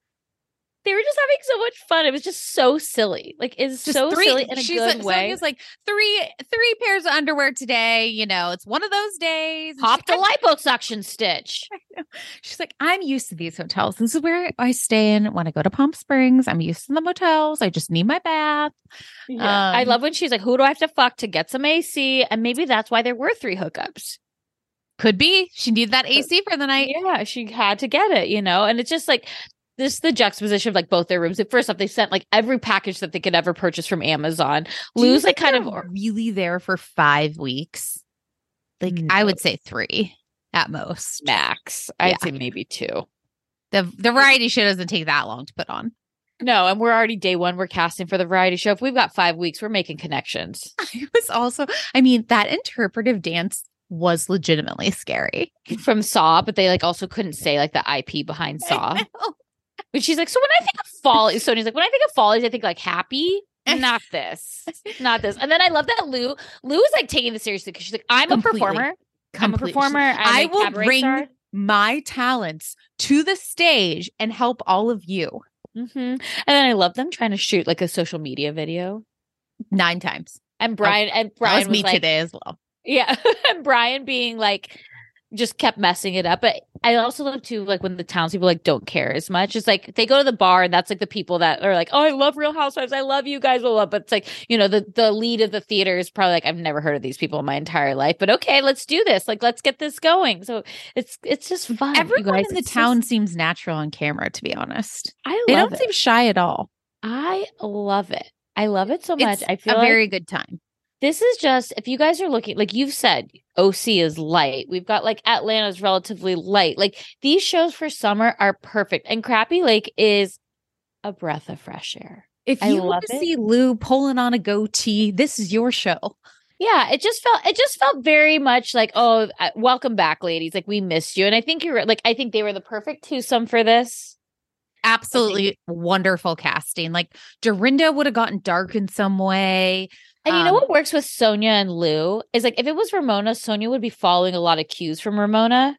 they were just having so much fun. It was just so silly. Like, it's just so three, silly in a she's good like, way. Sonia's like three, three pairs of underwear today. You know, it's one of those days. And Pop she- the liposuction stitch. She's like, I'm used to these hotels. This is where I stay in when I go to Palm Springs. I'm used to the motels. I just need my bath. Yeah. I Um, love when she's like, who do I have to fuck to get some A C? And maybe that's why there were three hookups. Could be. She needed that A C for the night. Yeah, she had to get it, you know? And it's just like this the juxtaposition of like both their rooms. Like, first off, they sent like every package that they could ever purchase from Amazon. Do you Lou's like think kind they're of really there for five weeks. Like I No. would say three at most. max. I'd Yeah. say maybe two. The the variety show doesn't take that long to put on. No, and we're already day one. We're casting for the variety show. If we've got five weeks, we're making connections. I was also, I mean, that interpretive dance was legitimately scary. From Saw, but they like also couldn't say like the I P behind Saw. But she's like, so when I think of Follies, Sony's like, when I think of Follies, I think like happy. Not this. Not this. And then I love that Lou. Lou is like taking this seriously because she's like, I'm Completely. a performer. I'm a Complete- performer. I'm I a will cabaret bring star. my talents to the stage and help all of you. Mm-hmm. And then I love them trying to shoot like a social media video. Nine times. And Brian and That Brian was me was like, today as well. yeah, and Brian being like, just kept messing it up. But I also love to like when the townspeople like don't care as much. It's like they go to the bar and that's like the people that are like, oh, I love Real Housewives. I love you guys. Blah, blah. But it's like, you know, the the lead of the theater is probably like, I've never heard of these people in my entire life. But okay, let's do this. Like, let's get this going. So it's it's just fun. you Everyone guys. in the It's town just- seems natural on camera, to be honest. I They love don't it. seem shy at all. I love it. I love it so much. It's I feel a like very good time. this is just, if you guys are looking, like you've said, O C is light. We've got like Atlanta's relatively light. Like these shows for summer are perfect. And Crappy Lake is a breath of fresh air. If I you love want to it. see Lou pulling on a goatee, this is your show. Yeah, it just felt, it just felt very much like, oh, uh, welcome back, ladies. Like we missed you. And I think you're like, I think they were the perfect twosome for this. Absolutely wonderful casting. Like Dorinda would have gotten dark in some way. And you know Um, what works with Sonia and Lou is like, if it was Ramona, Sonia would be following a lot of cues from Ramona,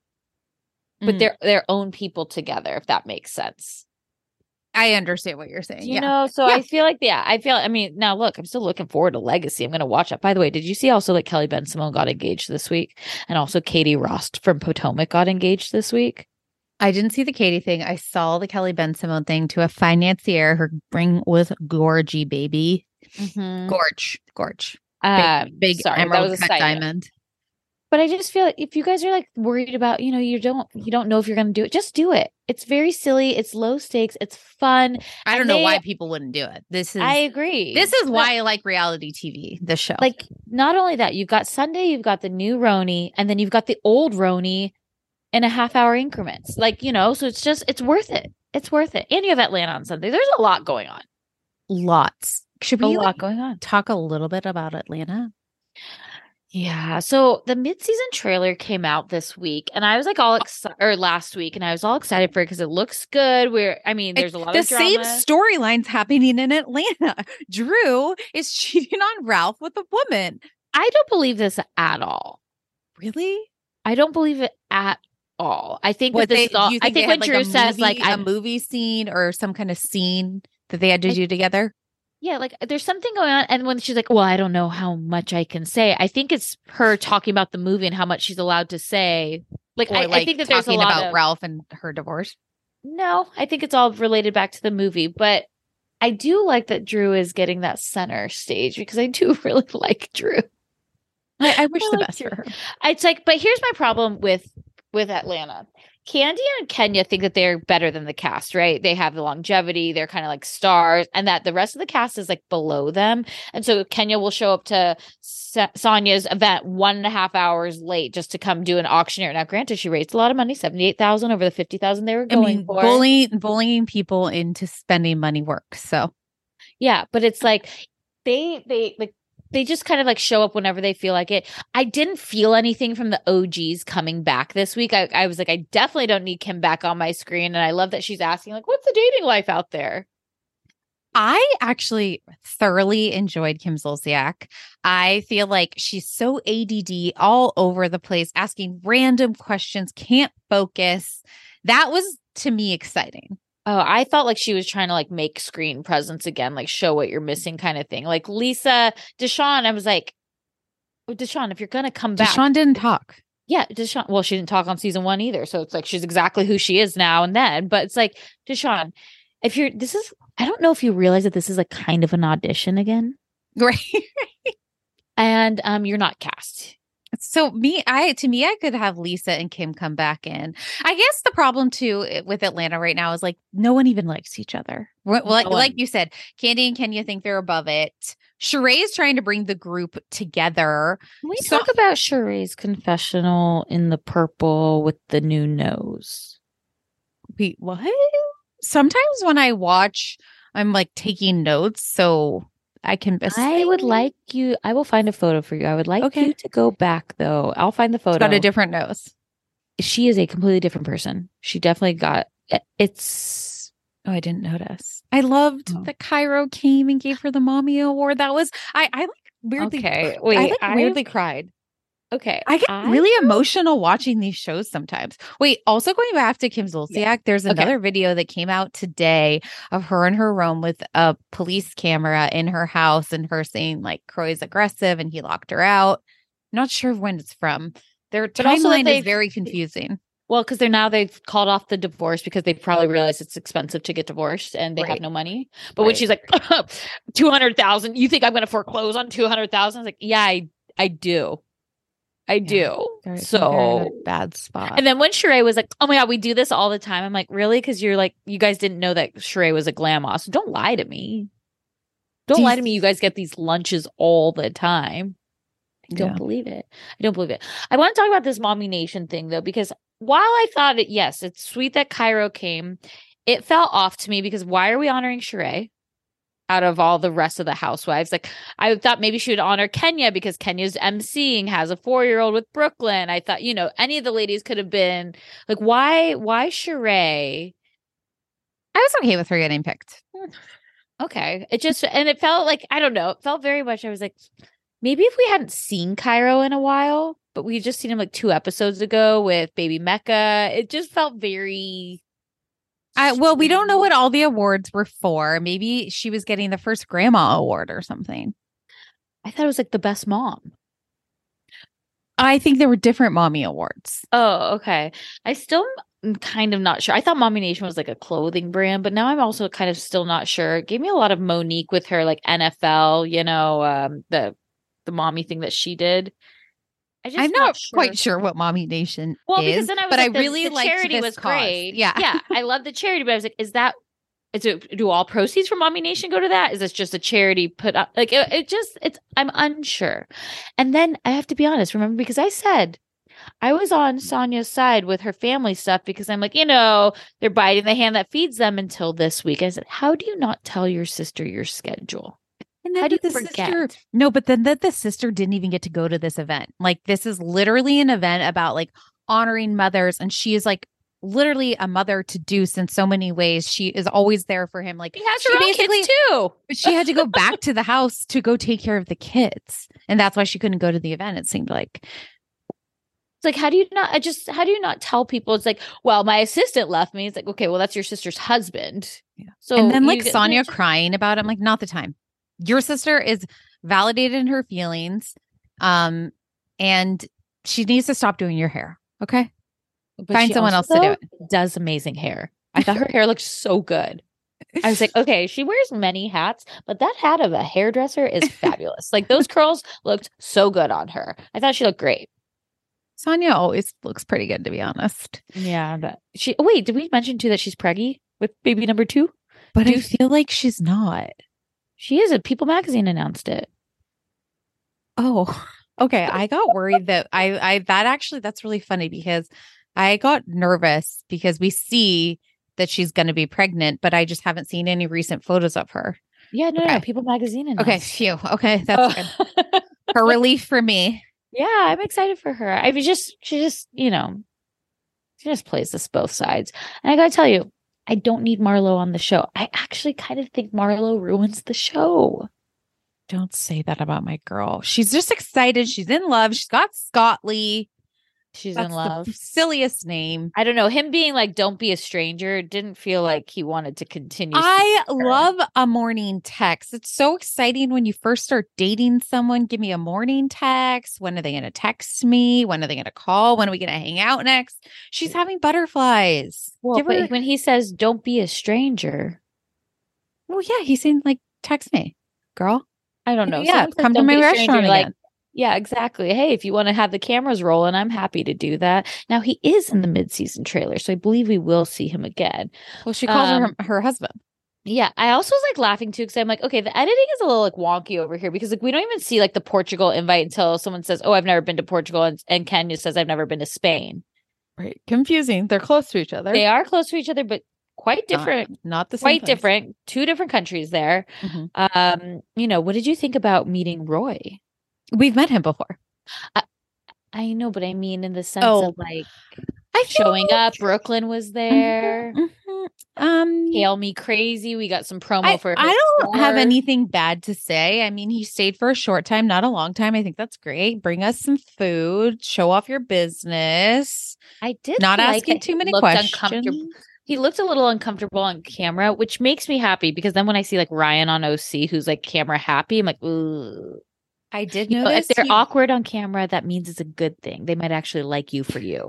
but Mm. they're their own people together, if that makes sense. I understand what you're saying. You yeah. know, so Yeah. I feel like, yeah, I feel, I mean, now look, I'm still looking forward to Legacy. I'm going to watch it. By the way, did you see also that Kelly Ben Simone got engaged this week? And also Katie Rost from Potomac got engaged this week? I didn't see the Katie thing. I saw the Kelly Ben Simone thing to a financier. Her ring was gorgy, baby. Mm-hmm. Gorge. Gorge. Uh, Big, big sorry, that emerald was a cut side note. diamond. But I just feel like if you guys are like worried about, you know, you don't, you don't know if you're going to do it, just do it. It's very silly. It's low stakes. It's fun. I don't And know they- why people wouldn't do it. This is I agree. this is But- why I like reality T V, this show. Like, not only that, you've got Sunday, you've got the new Roni, and then you've got the old Roni in a half hour increments. Like, you know, so it's just, it's worth it. It's worth it. And you have Atlanta on Sunday. There's a lot going on. lots. Should A we lot like, going on. talk a little bit about Atlanta? Yeah. So the mid-season trailer came out this week, and I was like all excited, or last week, and I was all excited for it because it looks good. Where I mean, there's a lot the of drama. same storylines happening in Atlanta. Drew is cheating on Ralph with a woman. I don't believe this at all. Really? I don't believe it at all. I think What that this they, is all. do you I think, think they when had, Drew like, a says movie, like a I'm movie scene or some kind of scene that they had to I- do together. Yeah, like there's something going on. And when she's like, well, I don't know how much I can say, I think it's her talking about the movie and how much she's allowed to say. Like, Or I, like I think that there's a talking lot about of. Ralph and her divorce. No, I think it's all related back to the movie. But I do like that Drew is getting that center stage because I do really like Drew. I, I wish I the like best Drew. for her. It's like, but here's my problem with with Atlanta Candy and Kenya think that they're better than the cast, right? They have the longevity, they're kind of like stars, and that the rest of the cast is like below them. And so Kenya will show up to Sa- Sonya's event one and a half hours late just to come do an auctioneer. Now, granted, she raised a lot of money, seventy-eight thousand over the fifty thousand they were going I mean, for. bullying, bullying people into spending money works. So, yeah, but it's like they, they, like, they just kind of like show up whenever they feel like it. I didn't feel anything from the O Gs coming back this week. I, I was like, I definitely don't need Kim back on my screen. And I love that she's asking, like, what's the dating life out there? I actually thoroughly enjoyed Kim Zolciak. I feel like she's so A D D all over the place, asking random questions, can't focus. That was, to me, exciting. Oh, I felt like she was trying to like make screen presence again, like show what you're missing kind of thing. Like Lisa Deshawn, I was like, oh, Deshawn, if you're going to come back. Deshawn didn't talk. Yeah, Deshawn. Well, she didn't talk on season one either. So it's like she's exactly who she is now and then. But it's like, Deshawn, if you're, this is, I don't know if you realize that this is like kind of an audition again. Right. And um, you're not cast. So me, I to me, I could have Lisa and Kim come back in. I guess the problem too with Atlanta right now is like no one even likes each other. Well, No like, one. like you said, Candy and Kenya think they're above it. Sheree is trying to bring the group together. Can we So- talk about Sheree's confessional in the purple with the new nose? Wait, what? Sometimes when I watch, I'm like taking notes so I can. Best I would like you. I will find a photo for you. I would like Okay. you to go back though. I'll find the photo. got a different nose. She is a completely different person. She definitely got it- it's. Oh, I didn't notice. I loved Oh. that Cairo came and gave her the mommy award. That was I. I like weirdly. Okay, I wait, like I- weirdly cried. Okay, I get I- really emotional watching these shows sometimes. Wait, also going back to Kim Zolciak, Yeah. there's Okay. another video that came out today of her in her room with a police camera in her house and her saying like Croy's aggressive and he locked her out. Not sure when it's from. Their But also that timeline is they've- very confusing. Well, because they're now they've called off the divorce because they probably realized it's expensive to get divorced and they have Right. no money. But when Right. she's like two hundred thousand, you think I'm going to foreclose on two hundred thousand? Like, yeah, I I do, I do. They're- so they're in a bad spot. And then when Sheree was like, "Oh my god, we do this all the time," I'm like, "Really?" Because you're like, you guys didn't know that Sheree was a glamos. Don't lie to me. Don't Do you lie to me. You guys get these lunches all the time. I don't Yeah. believe it. I don't believe it. I want to talk about this Mommy Nation thing though, because while I thought it, yes, it's sweet that Cairo came, it felt off to me because why are we honoring Sheree out of all the rest of the housewives? Like, I thought maybe she would honor Kenya because Kenya's emceeing, has a four-year-old with Brooklyn. I thought, you know, any of the ladies could have been like, why, why Sheree? I was okay with her getting picked. Okay. It just, and it felt like, I don't know, it felt very much, I was like, maybe if we hadn't seen Cairo in a while, but we just seen him like two episodes ago with Baby Mecca, it just felt very. I, well, we don't know what all the awards were for. Maybe she was getting the first grandma award or something. I thought it was like the best mom. I think there were different mommy awards. Oh, okay. I still am kind of not sure. I thought Mommy Nation was like a clothing brand, but now I'm also kind of still not sure. It gave me a lot of Monique with her like N F L, you know, um, the the mommy thing that she did. I just I'm not sure. quite sure what Mommy Nation Well, is, because then I was but like, I the, really the liked charity this was cause. great. Yeah, yeah, I love the charity, but I was like, is that is it? Do all proceeds from Mommy Nation go to that? Is this just a charity put up? Like it, it just it's I'm unsure. And then I have to be honest, remember because I said I was on Sonya's side with her family stuff because I'm like, you know, they're biting the hand that feeds them until this week. I said, how do you not tell your sister your schedule? And How do you the forget? sister, no, but then that the sister didn't even get to go to this event. Like this is literally an event about like honoring mothers, and she is like literally a mother to Deuce in so many ways. She is always there for him. Like She has she her own basically kids too. but she had to go back to the house to go take care of the kids, and that's why she couldn't go to the event. It seemed like. It's like, how do you not, I just, how do you not tell people? It's like, well, my assistant left me. It's like, okay, well, that's your sister's husband. Yeah. So, And then you like get- Sonia just- crying about it. I'm like, not the time. Your sister is validated in her feelings. Um, and she needs to stop doing your hair. Okay. but find she someone else also to do it. Does amazing hair. I thought her hair looked so good. I was like, okay, she wears many hats, but that hat of a hairdresser is fabulous. Like those curls looked so good on her. I thought she looked great. Sonia always looks pretty good, to be honest. Yeah. That she. Oh, wait, did we mention too that she's preggy with baby number two? But Do I feel like she's not. She is. A People magazine announced it. Oh, okay. I got worried that I, I, that actually, that's really funny because I got nervous because we see that she's going to be pregnant, but I just haven't seen any recent photos of her. Yeah, no, okay. no, People magazine announced. Okay, phew. Okay, that's oh. good. Her relief for me. Yeah, I'm excited for her. I was just, she just, you know, she just plays this both sides. And I got to tell you, I don't need Marlo on the show. I actually kind of think Marlo ruins the show. Don't say that about my girl. She's just excited. She's in love. She's got Scott Lee. She's That's in love. The silliest name. I don't know. Him being like, don't be a stranger, didn't feel like he wanted to continue. I love a morning text. It's so exciting when you first start dating someone. Give me a morning text. When are they going to text me? When are they going to call? When are we going to hang out next? She's having butterflies. Well, Give but her... when he says, don't be a stranger. Well, yeah, he's saying like, text me, girl. I don't know. Yeah, says, come to my restaurant like, again. Yeah, exactly. Hey, if you want to have the cameras rolling, I'm happy to do that. Now, he is in the mid-season trailer, so I believe we will see him again. Well, she calls um, her her husband. Yeah, I also was like laughing too because I'm like, okay, the editing is a little like wonky over here because like we don't even see like the Portugal invite until someone says, "Oh, I've never been to Portugal," and, and Kenya says, "I've never been to Spain." Right, confusing. They're close to each other. They are close to each other, but quite different. Not, not the same. Quite place. different. Two different countries there. Mm-hmm. Um, you know, what did you think about meeting Roy? We've met him before. I, I know, but I mean, in the sense oh, of like I showing like... up, Brooklyn was there. Mm-hmm, mm-hmm. Um, Hail Me Crazy. We got some promo I, for. I don't store. have anything bad to say. I mean, he stayed for a short time, not a long time. I think that's great. Bring us some food. Show off your business. I did not like asking too many questions. He looked a little uncomfortable on camera, which makes me happy because then when I see like Ryan on O C, who's like camera happy, I'm like, ooh. I did you notice know, if they're he... awkward on camera, that means it's a good thing. They might actually like you for you.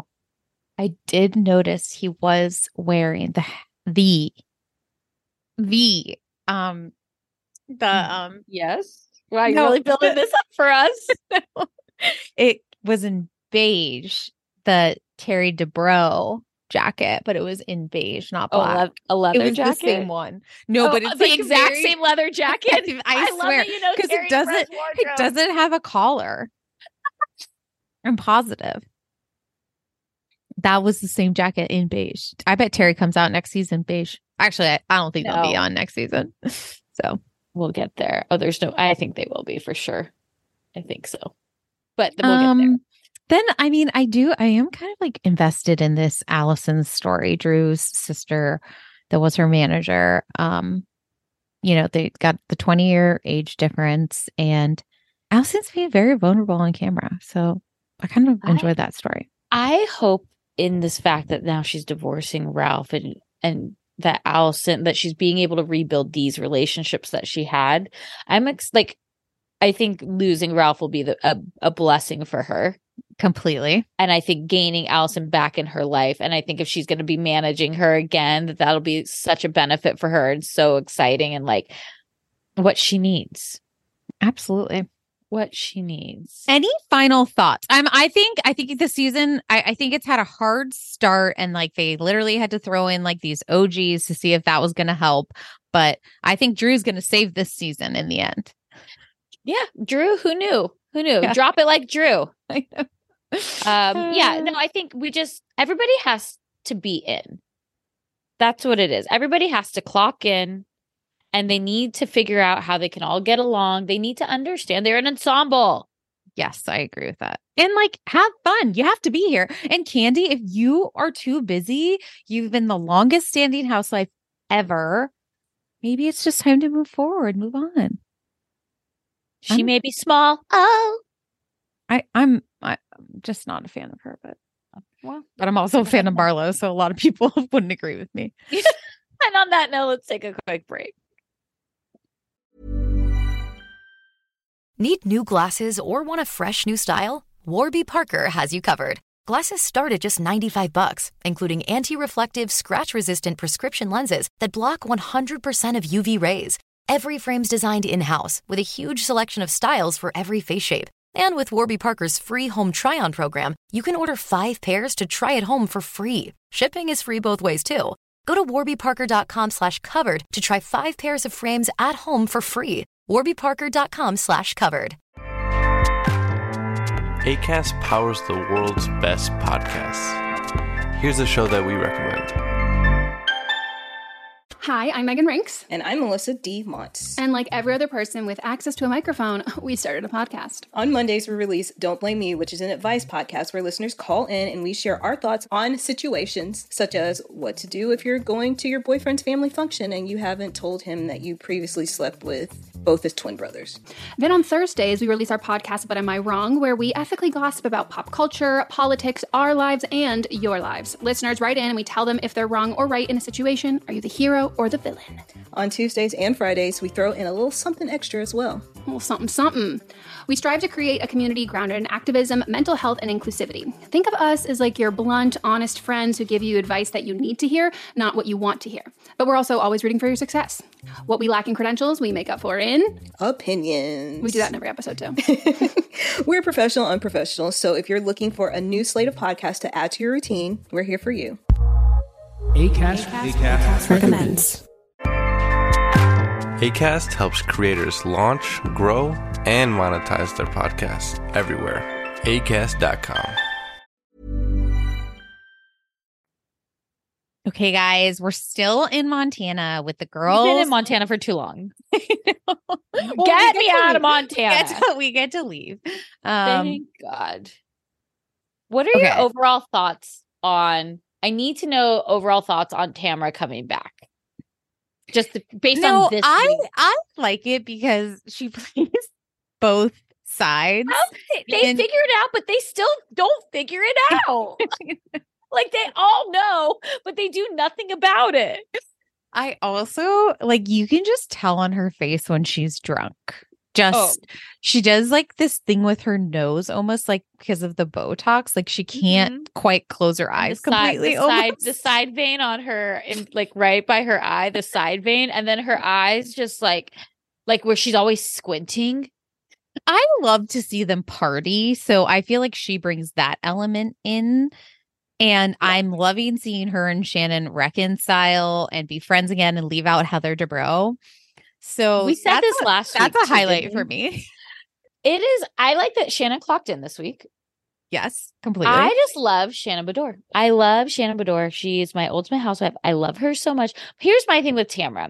I did notice he was wearing the the the um the um yes. Wow, you're no, really building this up for us. It was in beige, the Terry Dubrow jacket, but it was in beige, not black. Oh, a leather it was jacket. The same one. No, oh, but it's the like exact very... same leather jacket. I, I, I swear, you know, because it doesn't. It doesn't have a collar. I'm positive that was the same jacket in beige. I bet Terry comes out next season beige. Actually, I, I don't think no. they'll be on next season. So we'll get there. Oh, there's no. I think they will be for sure. I think so. But we'll um, get there. Then, I mean, I do, I am kind of like invested in this Allison's story, Drew's sister that was her manager. Um, you know, they got the twenty year age difference and Allison's being very vulnerable on camera. So I kind of enjoyed I, that story. I hope in this fact that now she's divorcing Ralph and, and that Allison, that she's being able to rebuild these relationships that she had. I'm ex- like, I think losing Ralph will be the, a, a blessing for her. Completely. And I think gaining Allison back in her life. And I think if she's going to be managing her again, that that'll be such a benefit for her and so exciting and like what she needs. Absolutely. What she needs. Any final thoughts? Um, I think, I think the season, I, I think it's had a hard start and like they literally had to throw in like these O Gs to see if that was going to help. But I think Drew's going to save this season in the end. Yeah. Drew, who knew? Who knew? Yeah. Drop it like Drew. I know. um, yeah, no, I think we just, everybody has to be in. That's what it is. Everybody has to clock in and they need to figure out how they can all get along. They need to understand they're an ensemble. Yes, I agree with that. And like, have fun. You have to be here. And Candy, if you are too busy, you've been the longest standing housewife ever. Maybe it's just time to move forward, move on. She I'm, may be small. Oh, I, I'm I'm just not a fan of her, but well, but I'm also a fan of Marlo, so a lot of people wouldn't agree with me. And on that note, let's take a quick break. Need new glasses or want a fresh new style? Warby Parker has you covered. Glasses start at just ninety-five bucks, including anti-reflective, scratch-resistant prescription lenses that block one hundred percent of U V rays. Every frame's designed in-house with a huge selection of styles for every face shape. And with Warby Parker's free home try-on program, you can order five pairs to try at home for free. Shipping is free both ways, too. Go to warbyparker.com slash covered to try five pairs of frames at home for free. warbyparker.com slash covered. Acast powers the world's best podcasts. Here's a show that we recommend. Hi, I'm Megan Rinks. And I'm Melissa D. Montz. And like every other person with access to a microphone, we started a podcast. On Mondays, we release Don't Blame Me, which is an advice podcast where listeners call in and we share our thoughts on situations such as what to do if you're going to your boyfriend's family function and you haven't told him that you previously slept with both his twin brothers. Then on Thursdays, we release our podcast, But Am I Wrong?, where we ethically gossip about pop culture, politics, our lives, and your lives. Listeners write in and we tell them if they're wrong or right in a situation. Are you the hero or the villain? On Tuesdays and Fridays, we throw in a little something extra as well. A little something, something. We strive to create a community grounded in activism, mental health, and inclusivity. Think of us as like your blunt, honest friends who give you advice that you need to hear, not what you want to hear. But we're also always rooting for your success. What we lack in credentials, we make up for in opinions. We do that in every episode, too. We're professional, unprofessional. So if you're looking for a new slate of podcasts to add to your routine, we're here for you. Acast, Acast, Acast recommends. Acast helps creators launch, grow, and monetize their podcasts everywhere. acast dot com. Okay, guys, we're still in Montana with the girls. We've been in Montana for too long. well, get me out leave. of Montana. We get to, we get to leave. Um, Thank God. What are okay. your overall thoughts on? I need to know overall thoughts on Tamra coming back. Just based no, on this. I week. I like it because she plays both sides. They, they and- figure it out, but they still don't figure it out. Like they all know, but they do nothing about it. I also like you can just tell on her face when she's drunk. Just oh. She does like this thing with her nose, almost like because of the Botox. Like she can't mm-hmm. quite close her eyes the completely. Side, the, side, the side vein on her, in, like right by her eye, the side vein, and then her eyes just like, like where she's always squinting. I love to see them party, so I feel like she brings that element in. And yeah. I'm loving seeing her and Shannon reconcile and be friends again and leave out Heather Dubrow. So we said this a, last that's week. That's a too, highlight for me. It is. I like that Shannon clocked in this week. Yes, completely. I just love Shannon Bedore. I love Shannon Bedore. She's my ultimate housewife. I love her so much. Here's my thing with Tamra.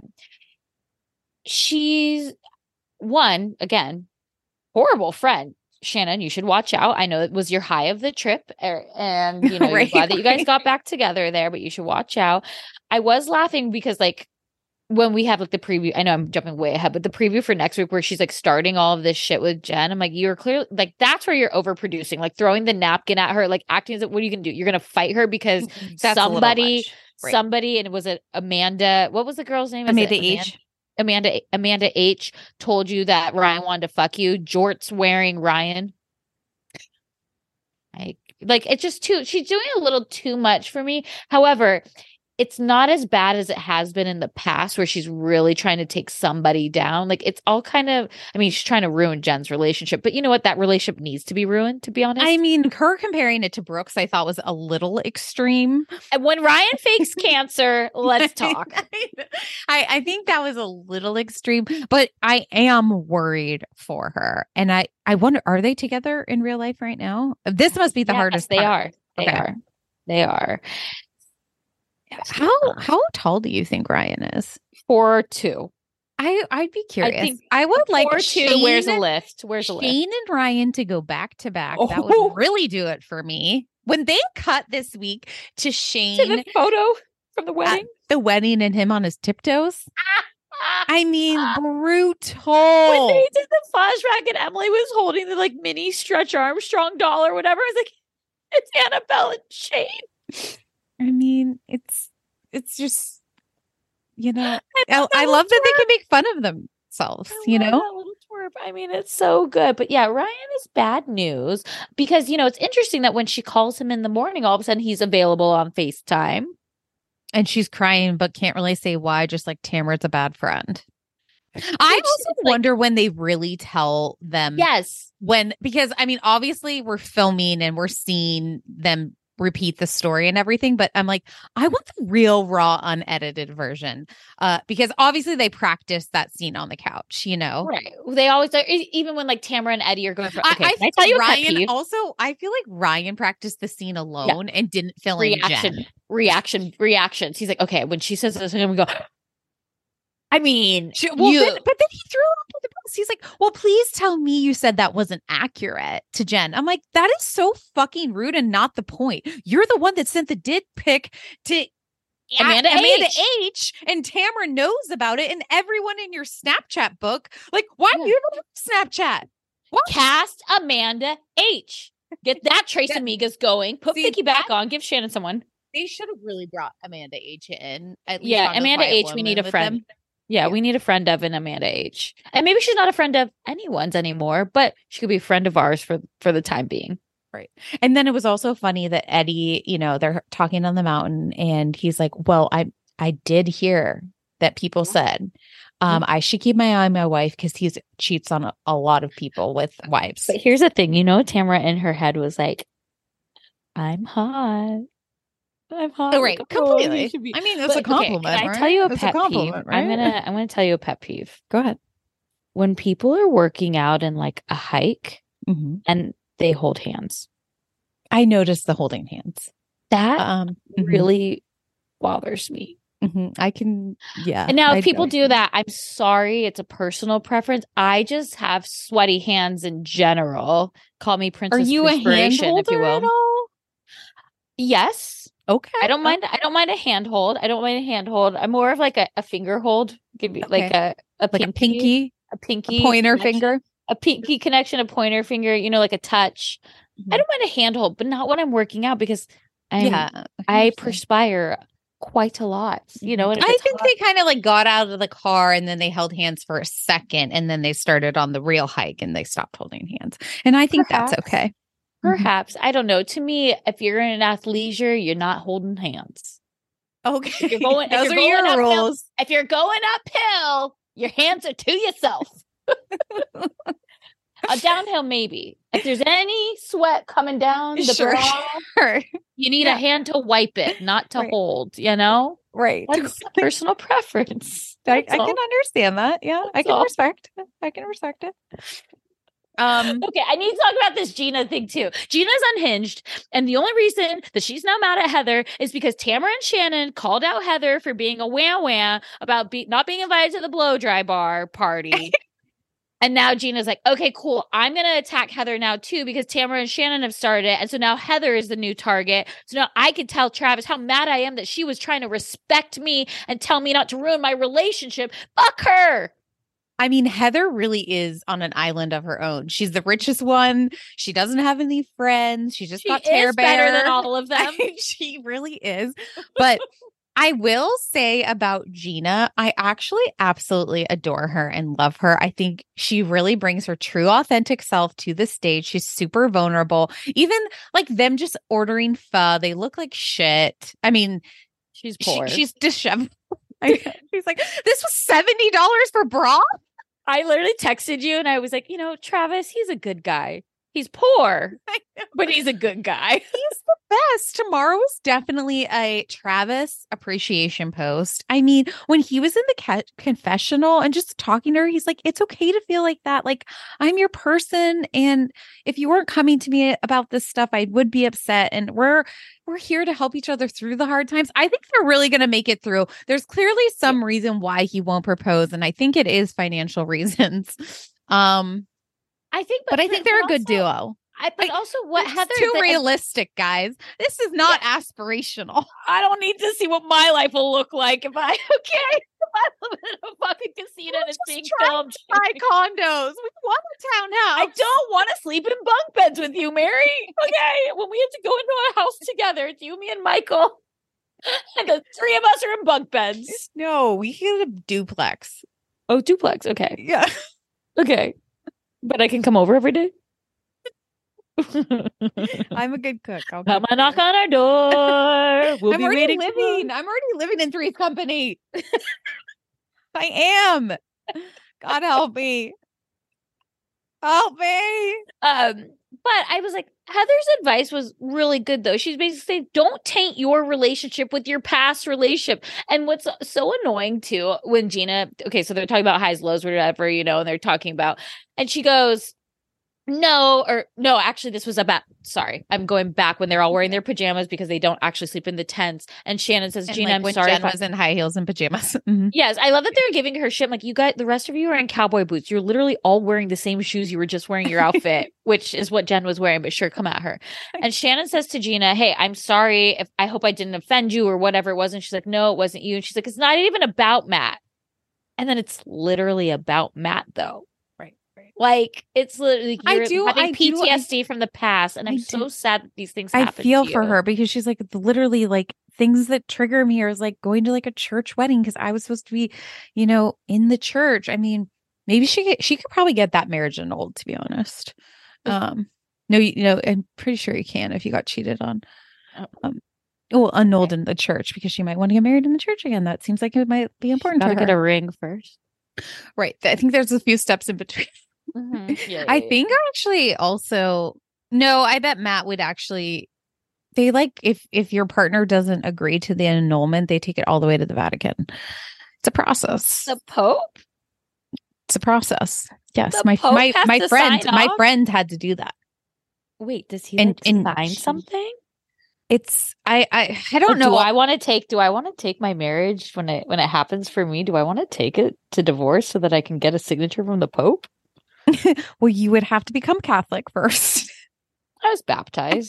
She's one, again, horrible friend. Shannon, you should watch out. I know it was your high of the trip, and you know, right, you're glad that you guys got back together there, but you should watch out. I was laughing because, like, when we have like the preview, I know I'm jumping way ahead, but the preview for next week where she's like starting all of this shit with Jen, I'm like, you're clearly like, that's where you're overproducing, like throwing the napkin at her, like acting as if, what are you going to do? You're going to fight her because somebody, right. somebody, and was it Amanda? What was the girl's name? Amanda H. Amanda, Amanda H told you that Ryan wanted to fuck you. Jort's wearing Ryan. Like, like it's just too, she's doing a little too much for me. However, it's not as bad as it has been in the past where she's really trying to take somebody down. Like it's all kind of, I mean, she's trying to ruin Jen's relationship, but you know what? That relationship needs to be ruined, to be honest. I mean, her comparing it to Brooks, I thought was a little extreme. And when Ryan fakes cancer, let's talk. I, I think that was a little extreme, but I am worried for her. And I, I wonder, are they together in real life right now? This must be the yes, hardest they part. are. They okay. are. They are. How how tall do you think Ryan is? Four two. I I'd be curious. I, think I would like four Shane, two. Where's a lift? Where's a lift? Shane and Ryan to go back to back. Oh. That would really do it for me. When they cut this week to Shane, to the photo from the wedding, the wedding, and him on his tiptoes. I mean, brutal. When they did the flashback and Emily was holding the like mini Stretch Armstrong doll or whatever, I was like, it's Annabelle and Shane. I mean, it's it's just, you know, I, I love that they can make fun of themselves, I you know? That little twerp. I mean, it's so good. But yeah, Ryan is bad news because, you know, it's interesting that when she calls him in the morning, all of a sudden he's available on FaceTime. And she's crying, but can't really say why, just like Tamara's a bad friend. I also wonder like, when they really tell them. Yes. When, because I mean, obviously we're filming and we're seeing them repeat the story and everything, but I'm like, I want the real raw unedited version, uh because obviously they practice that scene on the couch, you know, right? They always are, even when like Tamara and Eddie are going for okay, I, I, can I tell you Ryan also I feel like Ryan practiced the scene alone yeah. and didn't fill reaction in Jen. reaction reactions. He's like, okay, when she says this, I'm gonna go, I mean, she, well, you, then, but then he threw it up the post. He's like, well, please tell me you said that wasn't accurate to Jen. I'm like, that is so fucking rude and not the point. You're the one that sent the dick pic to Amanda, a- Amanda H. H. And Tamara knows about it, and everyone in your Snapchat book. Like, why do yeah. you have Snapchat? What? Cast Amanda H. Get that Trace yeah. Amigas going. Put See, Vicky back that- on. Give Shannon someone. They should have really brought Amanda H. in. At least yeah, Amanda H. We need a friend. Them. Yeah, we need a friend of an Amanda H. And maybe she's not a friend of anyone's anymore, but she could be a friend of ours for, for the time being. Right. And then it was also funny that Eddie, you know, they're talking on the mountain and he's like, well, I I did hear that people said um, mm-hmm. I should keep my eye on my wife because he cheats on a, a lot of people with wives. But here's the thing, you know, Tamara in her head was like, I'm hot. I'm hot. Oh, right. Completely. Be... I mean, that's but, a compliment. Okay, can I right? tell you a that's pet a peeve? Right? I'm gonna I'm gonna tell you a pet peeve. Go ahead. When people are working out in like a hike mm-hmm. and they hold hands. I noticed the holding hands. That um, really mm-hmm. bothers me. Mm-hmm. I can, yeah. And now if I, people I, do that, I'm sorry. It's a personal preference. I just have sweaty hands in general. Call me Princess Are you a hand holder if you will. At all? Yes. Okay. I don't mind. I don't mind a handhold. I don't mind a handhold. I'm more of like a, a finger hold. Give me okay. like a a like pinky, a pinky, a pinky, a pointer connection, finger, a pinky connection, a pointer finger. You know, like a touch. Mm-hmm. I don't mind a handhold, but not when I'm working out because I'm, yeah, I, I perspire quite a lot. You know, and I think hot, they kind of like got out of the car and then they held hands for a second, and then they started on the real hike and they stopped holding hands. And I think Perhaps. that's okay. Perhaps. Mm-hmm. I don't know. To me, if you're in an athleisure, you're not holding hands. Okay. If you're going, Those if you're are going your uphill, rules. If you're going uphill, your hands are to yourself. A downhill, maybe. If there's any sweat coming down the sure, bra, sure. you need yeah. a hand to wipe it, not to right. hold, you know? Right. That's personal preference. I, I can understand that. Yeah. That's I can all. respect it. I can respect it. Um, okay, I need to talk about this Gina thing too. Gina's unhinged, and the only reason that she's now mad at Heather is because Tamara and Shannon called out Heather for being a wah wah about be- not being invited to the blow dry bar party. And now Gina's like, okay, cool. I'm going to attack Heather now too because Tamara and Shannon have started it. And so now Heather is the new target. So now I can tell Travis how mad I am that she was trying to respect me and tell me not to ruin my relationship. Fuck her. I mean, Heather really is on an island of her own. She's the richest one. She doesn't have any friends. She just she got Tear is Bear. Better than all of them. I mean, she really is. But I will say about Gina, I actually absolutely adore her and love her. I think she really brings her true, authentic self to the stage. She's super vulnerable. Even like them just ordering pho, they look like shit. I mean, she's poor. She, she's disheveled. She's like, this was seventy dollars for broth? I literally texted you and I was like, you know, Travis, he's a good guy. He's poor, but he's a good guy. He's the best. Tomorrow is definitely a Travis appreciation post. I mean, when he was in the ca- confessional and just talking to her, he's like, it's okay to feel like that. Like, I'm your person. And if you weren't coming to me about this stuff, I would be upset. And we're we're here to help each other through the hard times. I think they're really going to make it through. There's clearly some yeah. reason why he won't propose. And I think it is financial reasons. Um, I think, but, but I think they're also, a good duo. I, but like, also, what Heather too the, realistic, guys. This is not yeah. aspirational. I don't need to see what my life will look like if I okay. If I live in a fucking casino we'll and it's being filmed. Buy condos. We want a townhouse. I don't want to sleep in bunk beds with you, Mary. Okay, when we have to go into a house together, it's you, me, and Michael, and the three of us are in bunk beds. No, we get a duplex. Oh, duplex. Okay. Yeah. Okay. But I can come over every day. I'm a good cook. I'll come and knock on our door. We'll I'm be already waiting. living. I'm already living in Three's Company. I am. God help me. Help me. Um, but I was like, Heather's advice was really good, though. She's basically saying, don't taint your relationship with your past relationship. And what's so annoying, too, when Gina, okay, so they're talking about highs, lows, whatever, you know, and they're talking about, and she goes, no, or no, actually, this was about, sorry, I'm going back when they're all wearing their pajamas because they don't actually sleep in the tents. And Shannon says, And Gina, like I'm when sorry. Jen if I- was in high heels and pajamas. Mhm. Yes, I love that they're giving her shit. I'm like, you got the rest of you are in cowboy boots. You're literally all wearing the same shoes you were just wearing your outfit, which is what Jen was wearing, but sure, come at her. And Shannon says to Gina, hey, I'm sorry if I hope I didn't offend you or whatever it was. And she's like, no, it wasn't you. And she's like, it's not even about Matt. And then it's literally about Matt, though. Like it's literally I you're do- having I do- P T S D from the past, and I'm I so do- sad that these things I happen. feel to for you. her because she's like literally like things that trigger me is like going to like a church wedding because I was supposed to be, you know, in the church. I mean, maybe she could, she could probably get that marriage annulled, to be honest. Um, no, you, you know, I'm pretty sure you can if you got cheated on. Um, well, annulled in the church because she might want to get married in the church again. That seems like it might be important to Gotta her. get a ring first. Right. I think there's a few steps in between. Mm-hmm. Yeah, I yeah, yeah. think actually also no, I bet Matt would actually they like if if your partner doesn't agree to the annulment, they take it all the way to the Vatican. It's a process. The Pope. It's a process. Yes, The my Pope my has my to friend sign my off? friend had to do that. Wait, does he And- like to and sign she- something? It's I I I don't Or know. Do I want to take? Do I want to take my marriage when it when it happens for me? Do I want to take it to divorce so that I can get a signature from the Pope? Well, you would have to become Catholic first. I was baptized.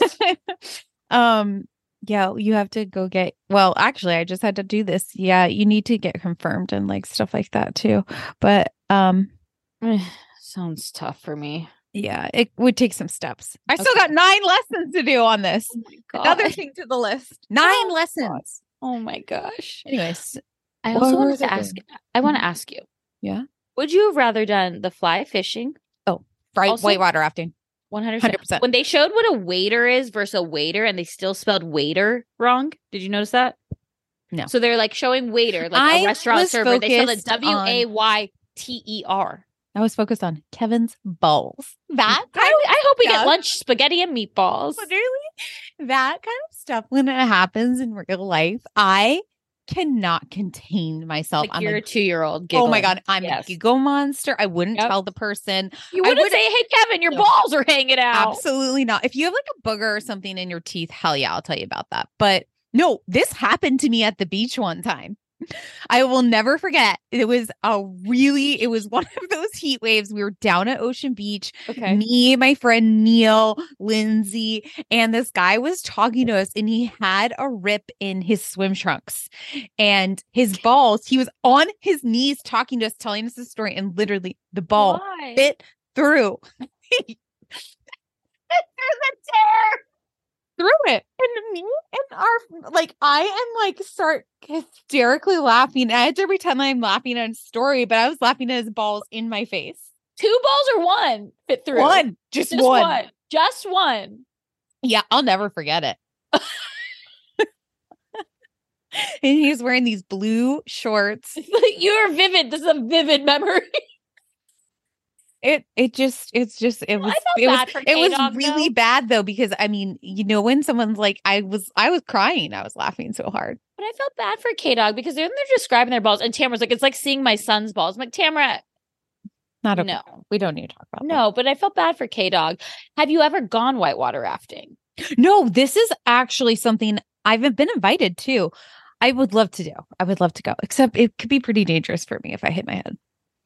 um yeah, you have to go get well, actually I just had to do this. Yeah, you need to get confirmed and like stuff like that too. But um Sounds tough for me. yeah, it would take some steps. I still Okay. got nine lessons to do on this. Oh my god! Another thing to the list. Nine Oh, lessons. Oh my gosh! Anyways, I What also were wanted they to ask. doing? I want to Mhm. ask you. Yeah. Would you have rather done the fly fishing? right, Also- whitewater rafting. One hundred one hundred percent. When they showed what a waiter is versus a waiter, and they still spelled waiter wrong. Did you notice that? No. So they're like showing waiter, like I a restaurant was server. They spelled it focused W A Y T E R. I was focused on Kevin's balls. That I, I hope we stuff. get lunch spaghetti and meatballs. literally that kind of stuff when it happens in real life, I cannot contain myself. Like I'm you're like, a two year old. oh my god, I'm Yes. a giggle monster. I wouldn't Yep. tell the person. You I wouldn't would- say, "Hey, Kevin, your No. balls are hanging out." Absolutely not. If you have like a booger or something in your teeth, hell yeah, I'll tell you about that. But no, this happened to me at the beach one time. I will never forget. It was a really, it was one of those heat waves. We were down at Ocean Beach. Okay. Me, my friend Neil, Lindsay, and this guy was talking to us, and he had a rip in his swim trunks and his balls. He was on his knees talking to us, telling us the story, and literally the ball Why? fit through. through the tear. Through it. And me and our like I am like start hysterically laughing. And I had to pretend I'm laughing at a story, but I was laughing at his balls in my face. Two balls or one fit through? One. Just, Just one. one. Just one. Yeah, I'll never forget it. And he was wearing these blue shorts. You're vivid. This is a vivid memory. It it just it's just it was I felt it was bad for it was K-Dog, really though. bad though, because I mean, you know, when someone's like I was I was crying, I was laughing so hard. But I felt bad for K Dog because then they're describing their balls, and Tamara's like, "It's like seeing my son's balls." I'm like, Tamara, Not okay. no, We don't need to talk about no. But I felt bad for K Dog. Have you ever gone whitewater rafting? that. No, this is actually something I've been invited to. I would love to do. I would love to go, except it could be pretty dangerous for me if I hit my head.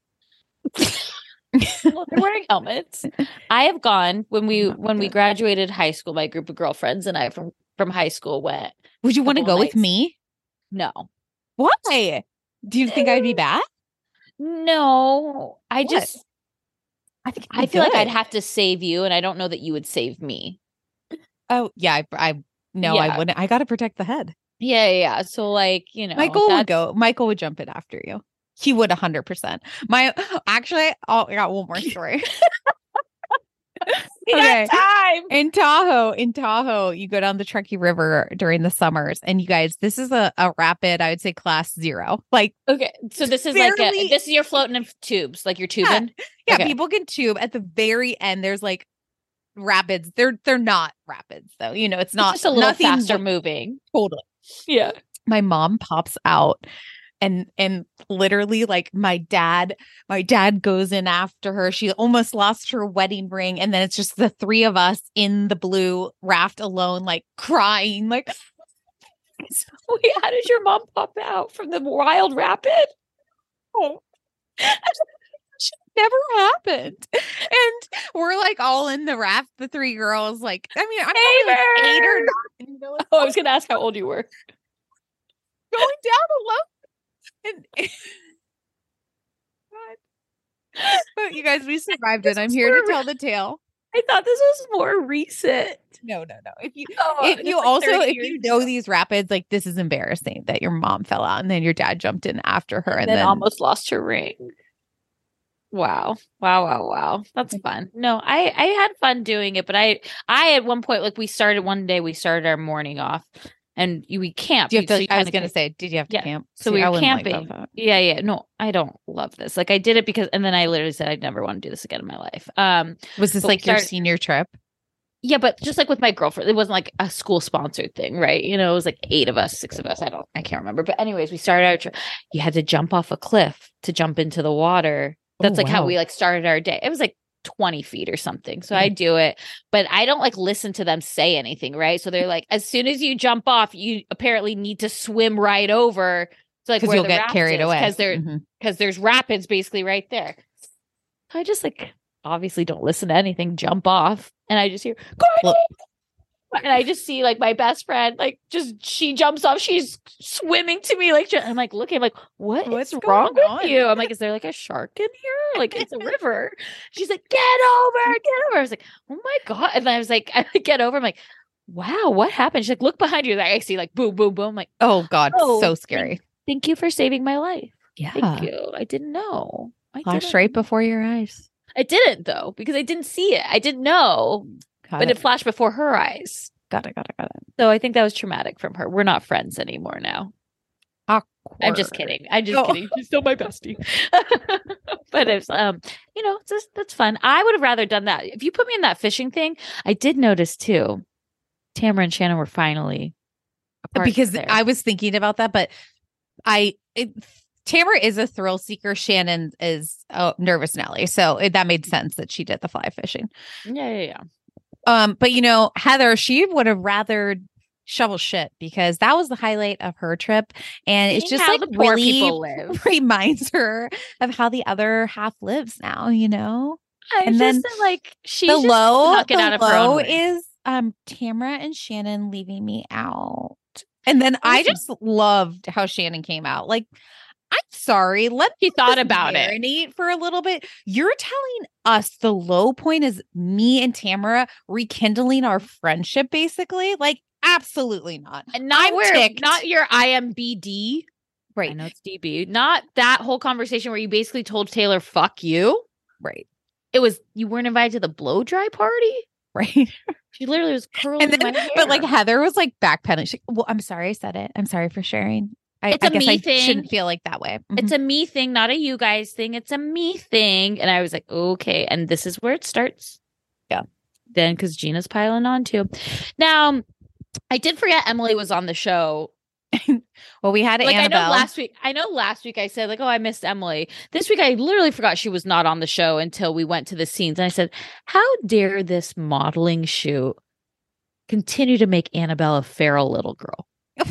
Well, they're wearing helmets. I have gone when we not when we good. graduated high school. My group of girlfriends and I from from high school went. Would you want to Couple go with nights. me? No, Why? Do you think I'd be bad? no. I What? just I think I feel like I'd have to save you, and I don't know that you would save me. Oh yeah, I, I no, Yeah. I wouldn't. I got to protect the head. Yeah, yeah. yeah. So like you know, Michael would that's- go. Michael would jump in after you. He would a hundred percent. My actually, oh, I got one more story. We Okay. got time. In Tahoe, in Tahoe, you go down the Truckee River during the summers, and you guys, this is a, a rapid, I would say, class zero. Like, Okay, so this is like barely- a, this is you're floating in tubes, like you're tubing. yeah, Okay. people can tube at the very end. There's like rapids. They're they're not rapids though. You know, it's not It's just a little nothing faster like- moving. Totally. Yeah. My mom pops out. And and literally, like my dad, my dad goes in after her. She almost lost her wedding ring, and then it's just the three of us in the blue raft alone, like crying. Like, Wait, how did your mom pop out from the wild rapid? oh, never happened. And we're like all in the raft, the three girls. Like, I mean, I'm probably like eight or nine. You know, like, Oh, I was gonna ask how old you were. going down alone. And God. But you guys, we survived it. I'm here to tell the tale. I thought this was more recent. No, no, no. If you Oh, if it's you like also thirty if you years know ago. these rapids, like this is embarrassing that your mom fell out and then your dad jumped in after her and, And then then almost lost her ring. Wow. Wow, wow, wow. That's fun. No, I I had fun doing it, but I I at one point, like we started one day we started our morning off and you, we camped. do you have to, so you I was kinda gonna camp- say, did you have to Yeah. camp? So See, we I were wouldn't like camping. that. Yeah, yeah. No, I don't love this. Like I did it because and then I literally said I'd never want to do this again in my life. Um Was this But we like your started- senior trip? Yeah, but just like with my girlfriend, it wasn't like a school sponsored thing, right? You know, it was like eight of us, six of us. I don't, I can't remember. But anyways, we started our trip. You had to jump off a cliff to jump into the water. That's Oh, like how wow. we like started our day. It was like twenty feet or something. So Yeah. I do it, but I don't like listen to them say anything, right? So they're like, as soon as you jump off, you apparently need to swim right over. So like Because where you'll the get raft carried is, away. because there Mhm. because there's rapids basically right there. So I just like obviously don't listen to anything, jump off, and I just hear Well- and I just see like my best friend, like just she jumps off, she's swimming to me, like I'm like looking, I'm like, what What's is wrong going with on? you? I'm like, is there like a shark in here? Like it's a river. She's like, get over, get over. I was like, oh my god, and then I was like, I get over. I'm like, wow, what happened? She's like, look behind you. I see like boom, boom, boom. I'm like, Oh God, Oh, so scary. thank you for saving my life. Yeah. Thank you. I didn't know. I Flash didn't right know. before your eyes. I didn't though because I didn't see it. I didn't know, Got but it. it flashed before her eyes. Got it, got it, got it. So I think that was traumatic from her. We're not friends anymore now. I'm just Awkward. kidding. I'm just Oh. kidding. She's still my bestie. But it's um, you know, it's just, that's fun. I would have rather done that. If you put me in that fishing thing, I did notice too. Tamara and Shannon were finally apart Because there. I was thinking about that, but I it, Tamara is a thrill seeker. Shannon is a nervous Nelly, so it, that made sense that she did the fly fishing. yeah, yeah, yeah. Um, but you know, Heather, she would have rather shovel shit because that was the highlight of her trip, and it's Seeing just how like the poor really people live. reminds her of how the other half lives now. You know, I And just then feel like she's the just low, snuck it the out of her own low way. is um Tamara and Shannon leaving me out, and then I Listen. just loved how Shannon came out. Like, I'm sorry, let She me thought just about it. marinate for a little bit. You're telling us the low point is me and Tamara rekindling our friendship, basically? Like, absolutely not. And not I'm where, ticked. not your I M B D. I Right, know it's D B. Not that whole conversation where you basically told Taylor, fuck you. right, It was, you weren't invited to the blow dry party. right. She literally was curling And then, my hair. but like Heather was like backpedaling. She's like, well, I'm sorry I said it. I'm sorry for sharing. I, It's I a guess me I thing. shouldn't feel like that way. Mhm. It's a me thing, not a you guys thing. It's a me thing. And I was like, okay. And this is where it starts. Yeah. Then because Gina's piling on too. Now, I did forget Emily was on the show. Well, we had Like Annabelle. I know last week, I know last week I said like, oh, I missed Emily. This week I literally forgot she was not on the show until we went to the scenes. And I said, how dare this modeling shoot continue to make Annabelle a feral little girl?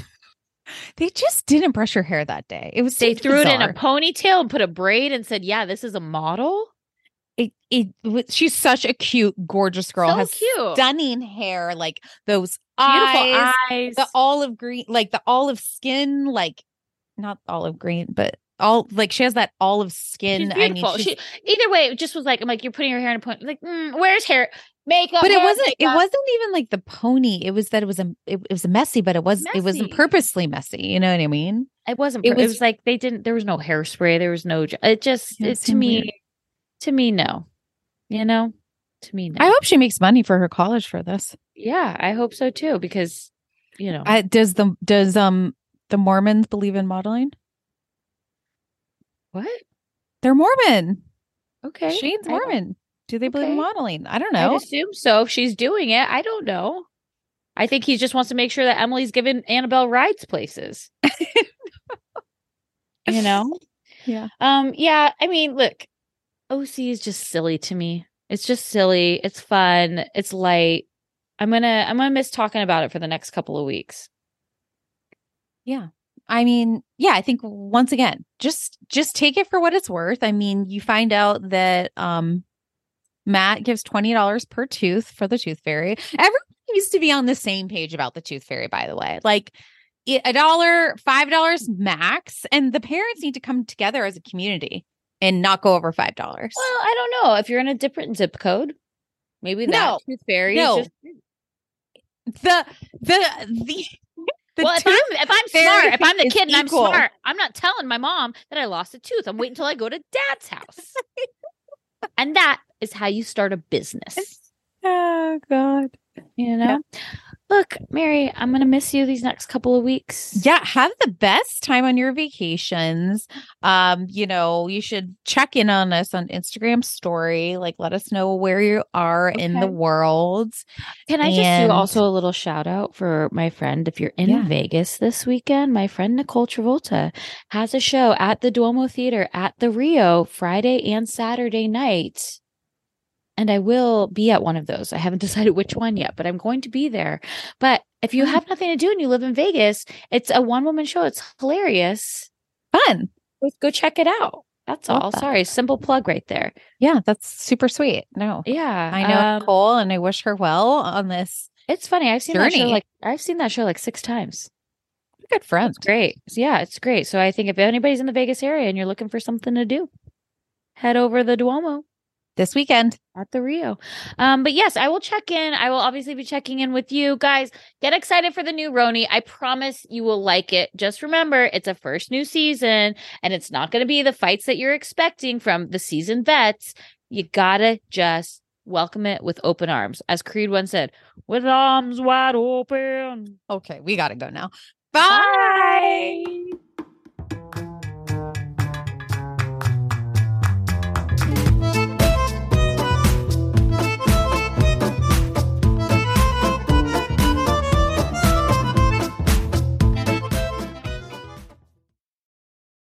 They just didn't brush her hair that day. It was They so threw it in a bizarre. ponytail and put a braid and said, yeah, this is a model. It, it, was- she's such a cute, gorgeous girl. So has cute. stunning hair, like those Beautiful eyes, eyes. the olive green, like the olive skin, like not olive green, but all like she has that olive skin. She's I mean, beautiful. she's- she, either way, it just was like, I'm like, you're putting your hair in a pony. Like, mm, where's hair? Makeup. but it hair, wasn't. It makeup. wasn't even like the pony. It was that it was a. It, it was messy, but it was. It wasn't Messy. purposely messy. You know what I mean? It wasn't. It It was, was- like they didn't. There was no hairspray. There was no. It just. Yeah, it it, to seemed me. weird. To me, no. You know. to me now. I hope she makes money for her college for this. Yeah, I hope so too, because you know, I, does the does um the Mormons believe in modeling? What? They're Mormon. Okay, Shane's Mormon. Do they believe in Okay. modeling? I don't know. I'd assume so. If she's doing it, I don't know. I think he just wants to make sure that Emily's giving Annabelle rides places. You know? Yeah. Um. Yeah. I mean, look, O C is just silly to me. It's just silly. It's fun. It's light. I'm gonna. I'm gonna miss talking about it for the next couple of weeks. Yeah. I mean, yeah, I think once again, just just take it for what it's worth. I mean, you find out that um Matt gives twenty dollars per tooth for the tooth fairy. Everyone needs to be on the same page about the tooth fairy, by the way. Like it, a dollar, five dollars max, and the parents need to come together as a community and not go over five dollars. Well, I don't know. If you're in a different zip code, maybe that No. tooth fairy No. is just The the the The well, if tooth I'm if I'm fairy smart, if I'm the is kid and I'm equal. smart, I'm not telling my mom that I lost a tooth. I'm waiting until I go to dad's house. And that is how you start a business. Oh God. You know? Look, Mary, I'm gonna miss you these next couple of weeks. Yeah, have the best time on your vacations. Um, you know, you should check in on us on Instagram story. Like, let us know where you are in the Okay. world. Can I just And- do also a little shout out for my friend? If you're in Yeah. Vegas this weekend, my friend Nicole Travolta has a show at the Duomo Theater at the Rio Friday and Saturday night. And I will be at one of those. I haven't decided which one yet, but I'm going to be there. But if you have nothing to do and you live in Vegas, it's a one woman show. It's hilarious. Fun. Let's go check it out. That's Love all. that. Sorry, simple plug right there. Yeah, that's super sweet. No. Yeah, I know um, Nicole and I wish her well on this. It's funny. I've seen that show Journey. like I've seen that show like six times. Good friends. Great. Yeah, it's great. So I think if anybody's in the Vegas area and you're looking for something to do, head over to the Duomo This weekend. at the Rio. Um, but yes, I will check in. I will obviously be checking in with you guys. Get excited for the new Roni. I promise you will like it. Just remember, it's a first new season and it's not going to be the fights that you're expecting from the seasoned vets. You gotta just welcome it with open arms. As Creed once said, with arms wide open. Okay, we gotta go now. Bye. Bye.